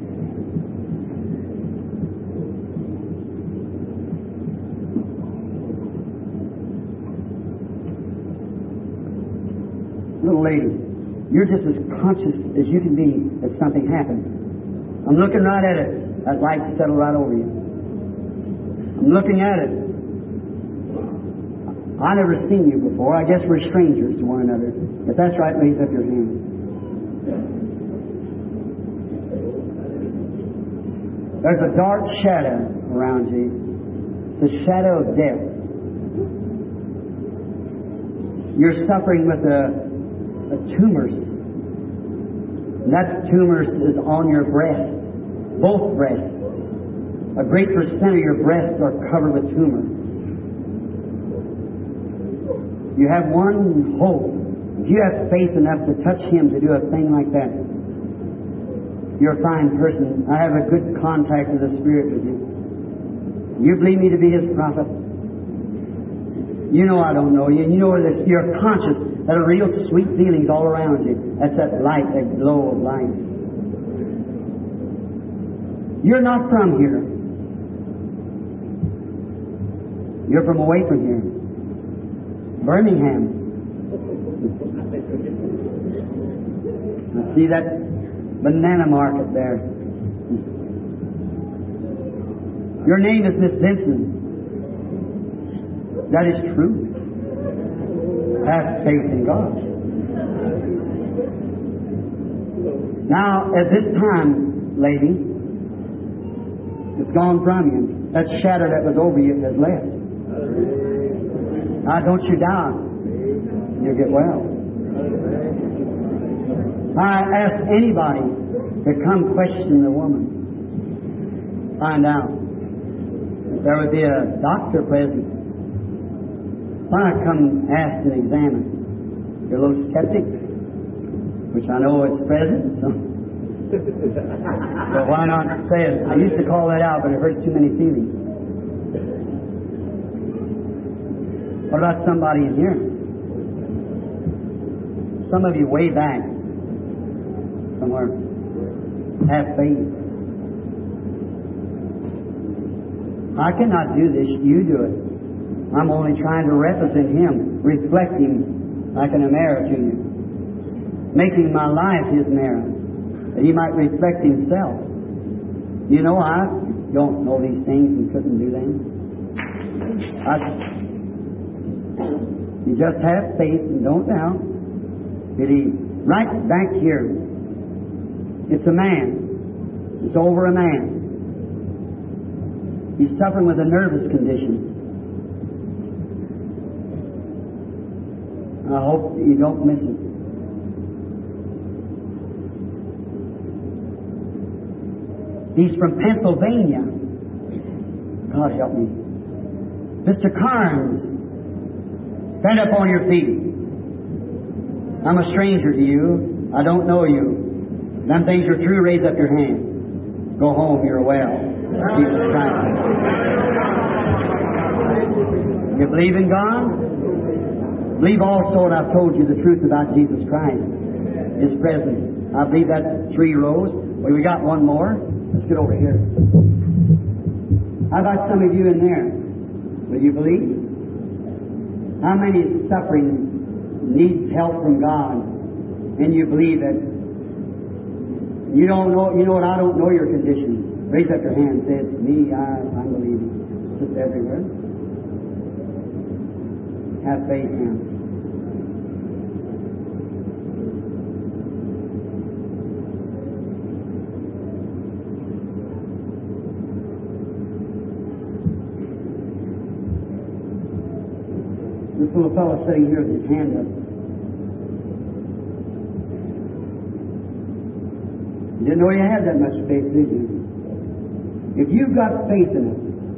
Speaker 2: Little lady, you're just as conscious as you can be that something happened. I'm looking right at it. That light settled right over you. I'm looking at it. I never seen you before. I guess we're strangers to one another. If that's right, raise up your hand. There's a dark shadow around you. It's the shadow of death. You're suffering with a tumor. And that tumor is on your breast. Both breasts. A great percent of your breasts are covered with tumor. You have one hope. If you have faith enough to touch Him to do a thing like that, you're a fine person. I have a good contact with the Spirit with you. You believe me to be His prophet? You know I don't know you. You know that you're conscious that a real sweet feeling's all around you. That's that light, that glow of light. You're not from here. You're from away from here. Birmingham. I see that banana market there. Your name is Miss Vincent. That is true. Have faith in God. Now, at this time, lady, it's gone from you. That shadow that was over you has left. Now, don't you doubt. You'll get well. I ask anybody to come question the woman. Find out. If there would be a doctor present, why not come ask and examine? You're a little skeptic, which I know is present, so why not say it? I used to call that out, but it hurts too many feelings. What about somebody in here? Some of you way back, somewhere, have faith. I cannot do this, you do it. I'm only trying to represent Him, reflect Him like an mirror to you, making my life His mirror, that He might reflect Himself. You know, I don't know these things and couldn't do them. You just have faith and don't doubt. Believe. Right back here, it's a man. It's over a man. He's suffering with a nervous condition. I hope you don't miss it. He's from Pennsylvania. God help me. Mr. Carnes, stand up on your feet. I'm a stranger to you. I don't know you. Them things are true. Raise up your hand. Go home. You're well. Jesus Christ. You believe in God? Believe also, and I've told you the truth about Jesus Christ, His presence. I believe that's 3 rows. Well, we got one more. Let's get over here. How about some of you in there? Will you believe? How many is suffering, needs help from God, and you believe that? You don't know. You know what? I don't know your condition. Raise up your hand and say, it's me. I'm believing. It's everywhere. Have faith now. This little fellow sitting here with his hand up. You didn't know you had that much faith, did you? If you've got faith in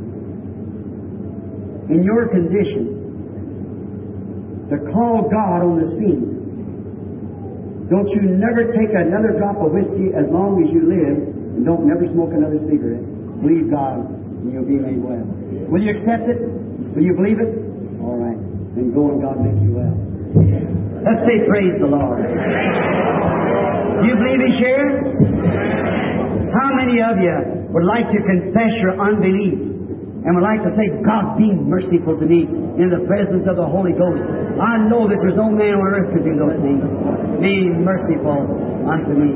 Speaker 2: it, in your condition, to call God on the scene. Don't you never take another drop of whiskey as long as you live, and don't never smoke another cigarette. Believe God, and you'll be made well. Will you accept it? Will you believe it? All right. Then go and God make you well. Let's say praise the Lord. Do you believe He's here? How many of you would like to confess your unbelief and would like to say, God, be merciful to me in the presence of the Holy Ghost? I know that there's no man on earth could do those things. Be merciful unto me.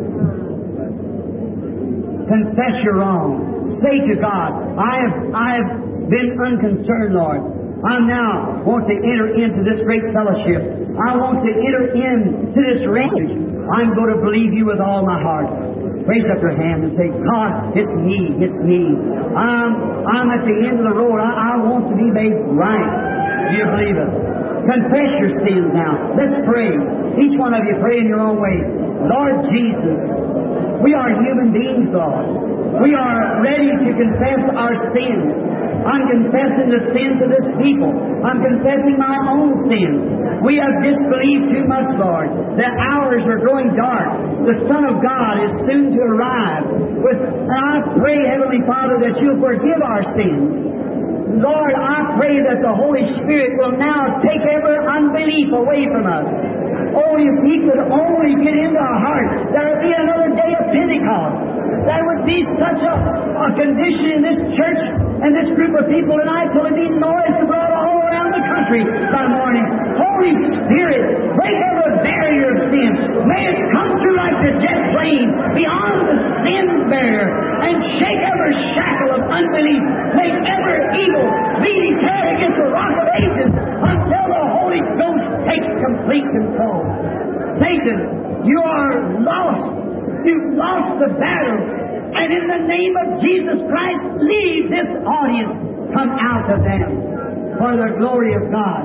Speaker 2: Confess your wrong. Say to God, I have been unconcerned, Lord. I now want to enter into this great fellowship. I want to enter into this refuge. I'm going to believe you with all my heart. Raise up your hand and say, God, it's me, it's me. I'm at the end of the road. I want to be made right. Do you believe it? Confess your sins now. Let's pray. Each one of you pray in your own way. Lord Jesus, we are human beings, Lord. We are ready to confess our sins. I'm confessing the sins of this people. I'm confessing my own sins. We have disbelieved too much, Lord. The hours are growing dark. The Son of God is soon to arrive. And I pray, Heavenly Father, that You'll forgive our sins. Lord, I pray that the Holy Spirit will now take every unbelief away from us. Oh, if He could only get into our hearts, there would be another day of Pentecost. There would be such a condition in this church and this group of people tonight till it be noise abroad all around the country by morning. Holy Spirit, break every barrier of sin. May it come through like the jet plane beyond the sin barrier and shake every shackle of unbelief. Make every evil be declared against the rock of ages until the Holy Ghost takes complete control. Satan, you are lost. You've lost the battle. And in the name of Jesus Christ, leave this audience. Come out of them for the glory of God.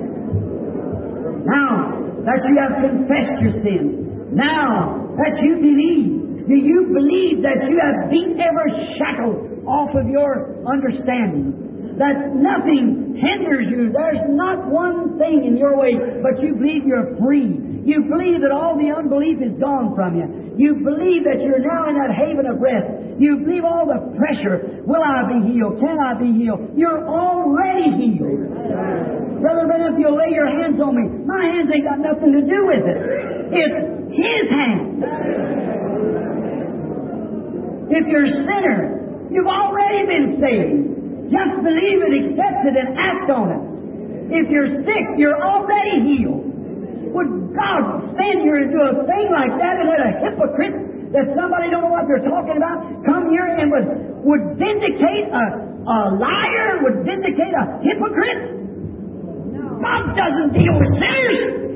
Speaker 2: Now that you have confessed your sin, now that you believe, do you believe that you have beaten every shackle off of your understanding? That nothing hinders you. There's not one thing in your way, but you believe you're free. You believe that all the unbelief is gone from you. You believe that you're now in that haven of rest. You believe all the pressure. Will I be healed? Can I be healed? You're already healed. Brother Ben, if you'll lay your hands on me, my hands ain't got nothing to do with it. It's His hands. If you're a sinner, you've already been saved. Just believe it, accept it, and act on it. If you're sick, you're already healed. Would God stand here and do a thing like that and let a hypocrite that somebody don't know what they're talking about come here and would vindicate a liar, would vindicate a hypocrite? God doesn't deal with sinners.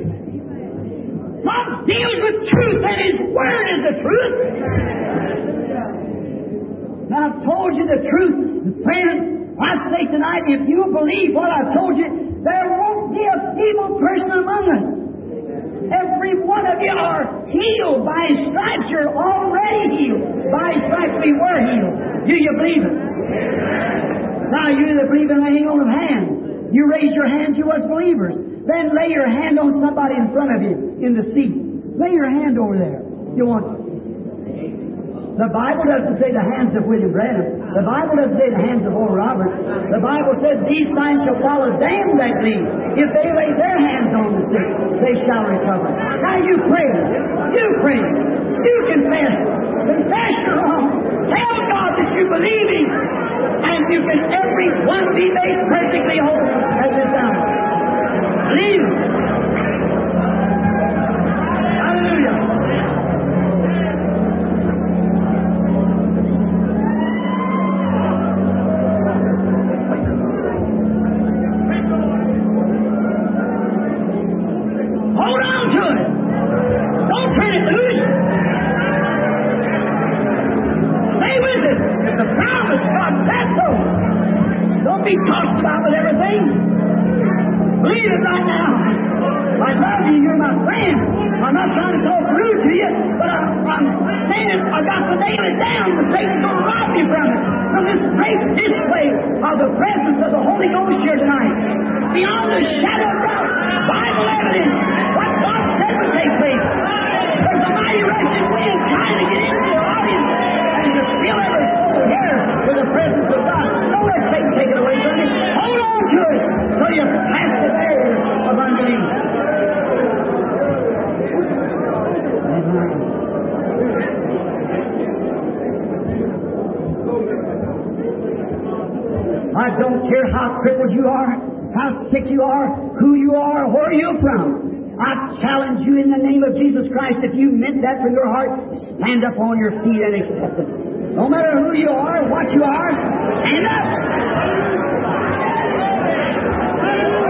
Speaker 2: God deals with truth, and His Word is the truth. Now, I've told you the truth. Friends, I say tonight, if you believe what I've told you, there won't be a feeble person among us. Every one of you are healed. By His stripes, you're already healed. By His stripes, we were healed. Do you believe it? Now, you that believe in laying on of hands, you raise your hands, you as believers. Then lay your hand on somebody in front of you in the seat. Lay your hand over there. You want. The Bible doesn't say the hands of William Branham. The Bible doesn't say the hands of Oral Roberts. The Bible says these signs shall follow them that believe. If they lay their hands on the sick, they shall recover. Now you pray. You pray. You confess. Confess your wrong. Tell God that you believe Him. And you can every one be made perfectly whole at this hour. Believe it. Hallelujah. Be talked about with everything. Believe it right now. I love you. You're my friend. I'm not trying to talk rude to you, but I'm saying I got to nail it down. The Satan's going to rob you from it. From this great display of the presence of the Holy Ghost here tonight. Beyond the shadow of doubt, Bible evidence, what God said would take place. There's a mighty rushing wind trying to get into the audience and to fill every soul here with the presence of God. Don't let Satan take it away from you. Hold on to it till you pass the barrier of unbelief. I don't care how crippled you are, how sick you are, who you are, where you're from. I challenge you in the name of Jesus Christ, if you meant that from your heart, stand up on your feet and accept it. No matter who you are, what you are, stand up.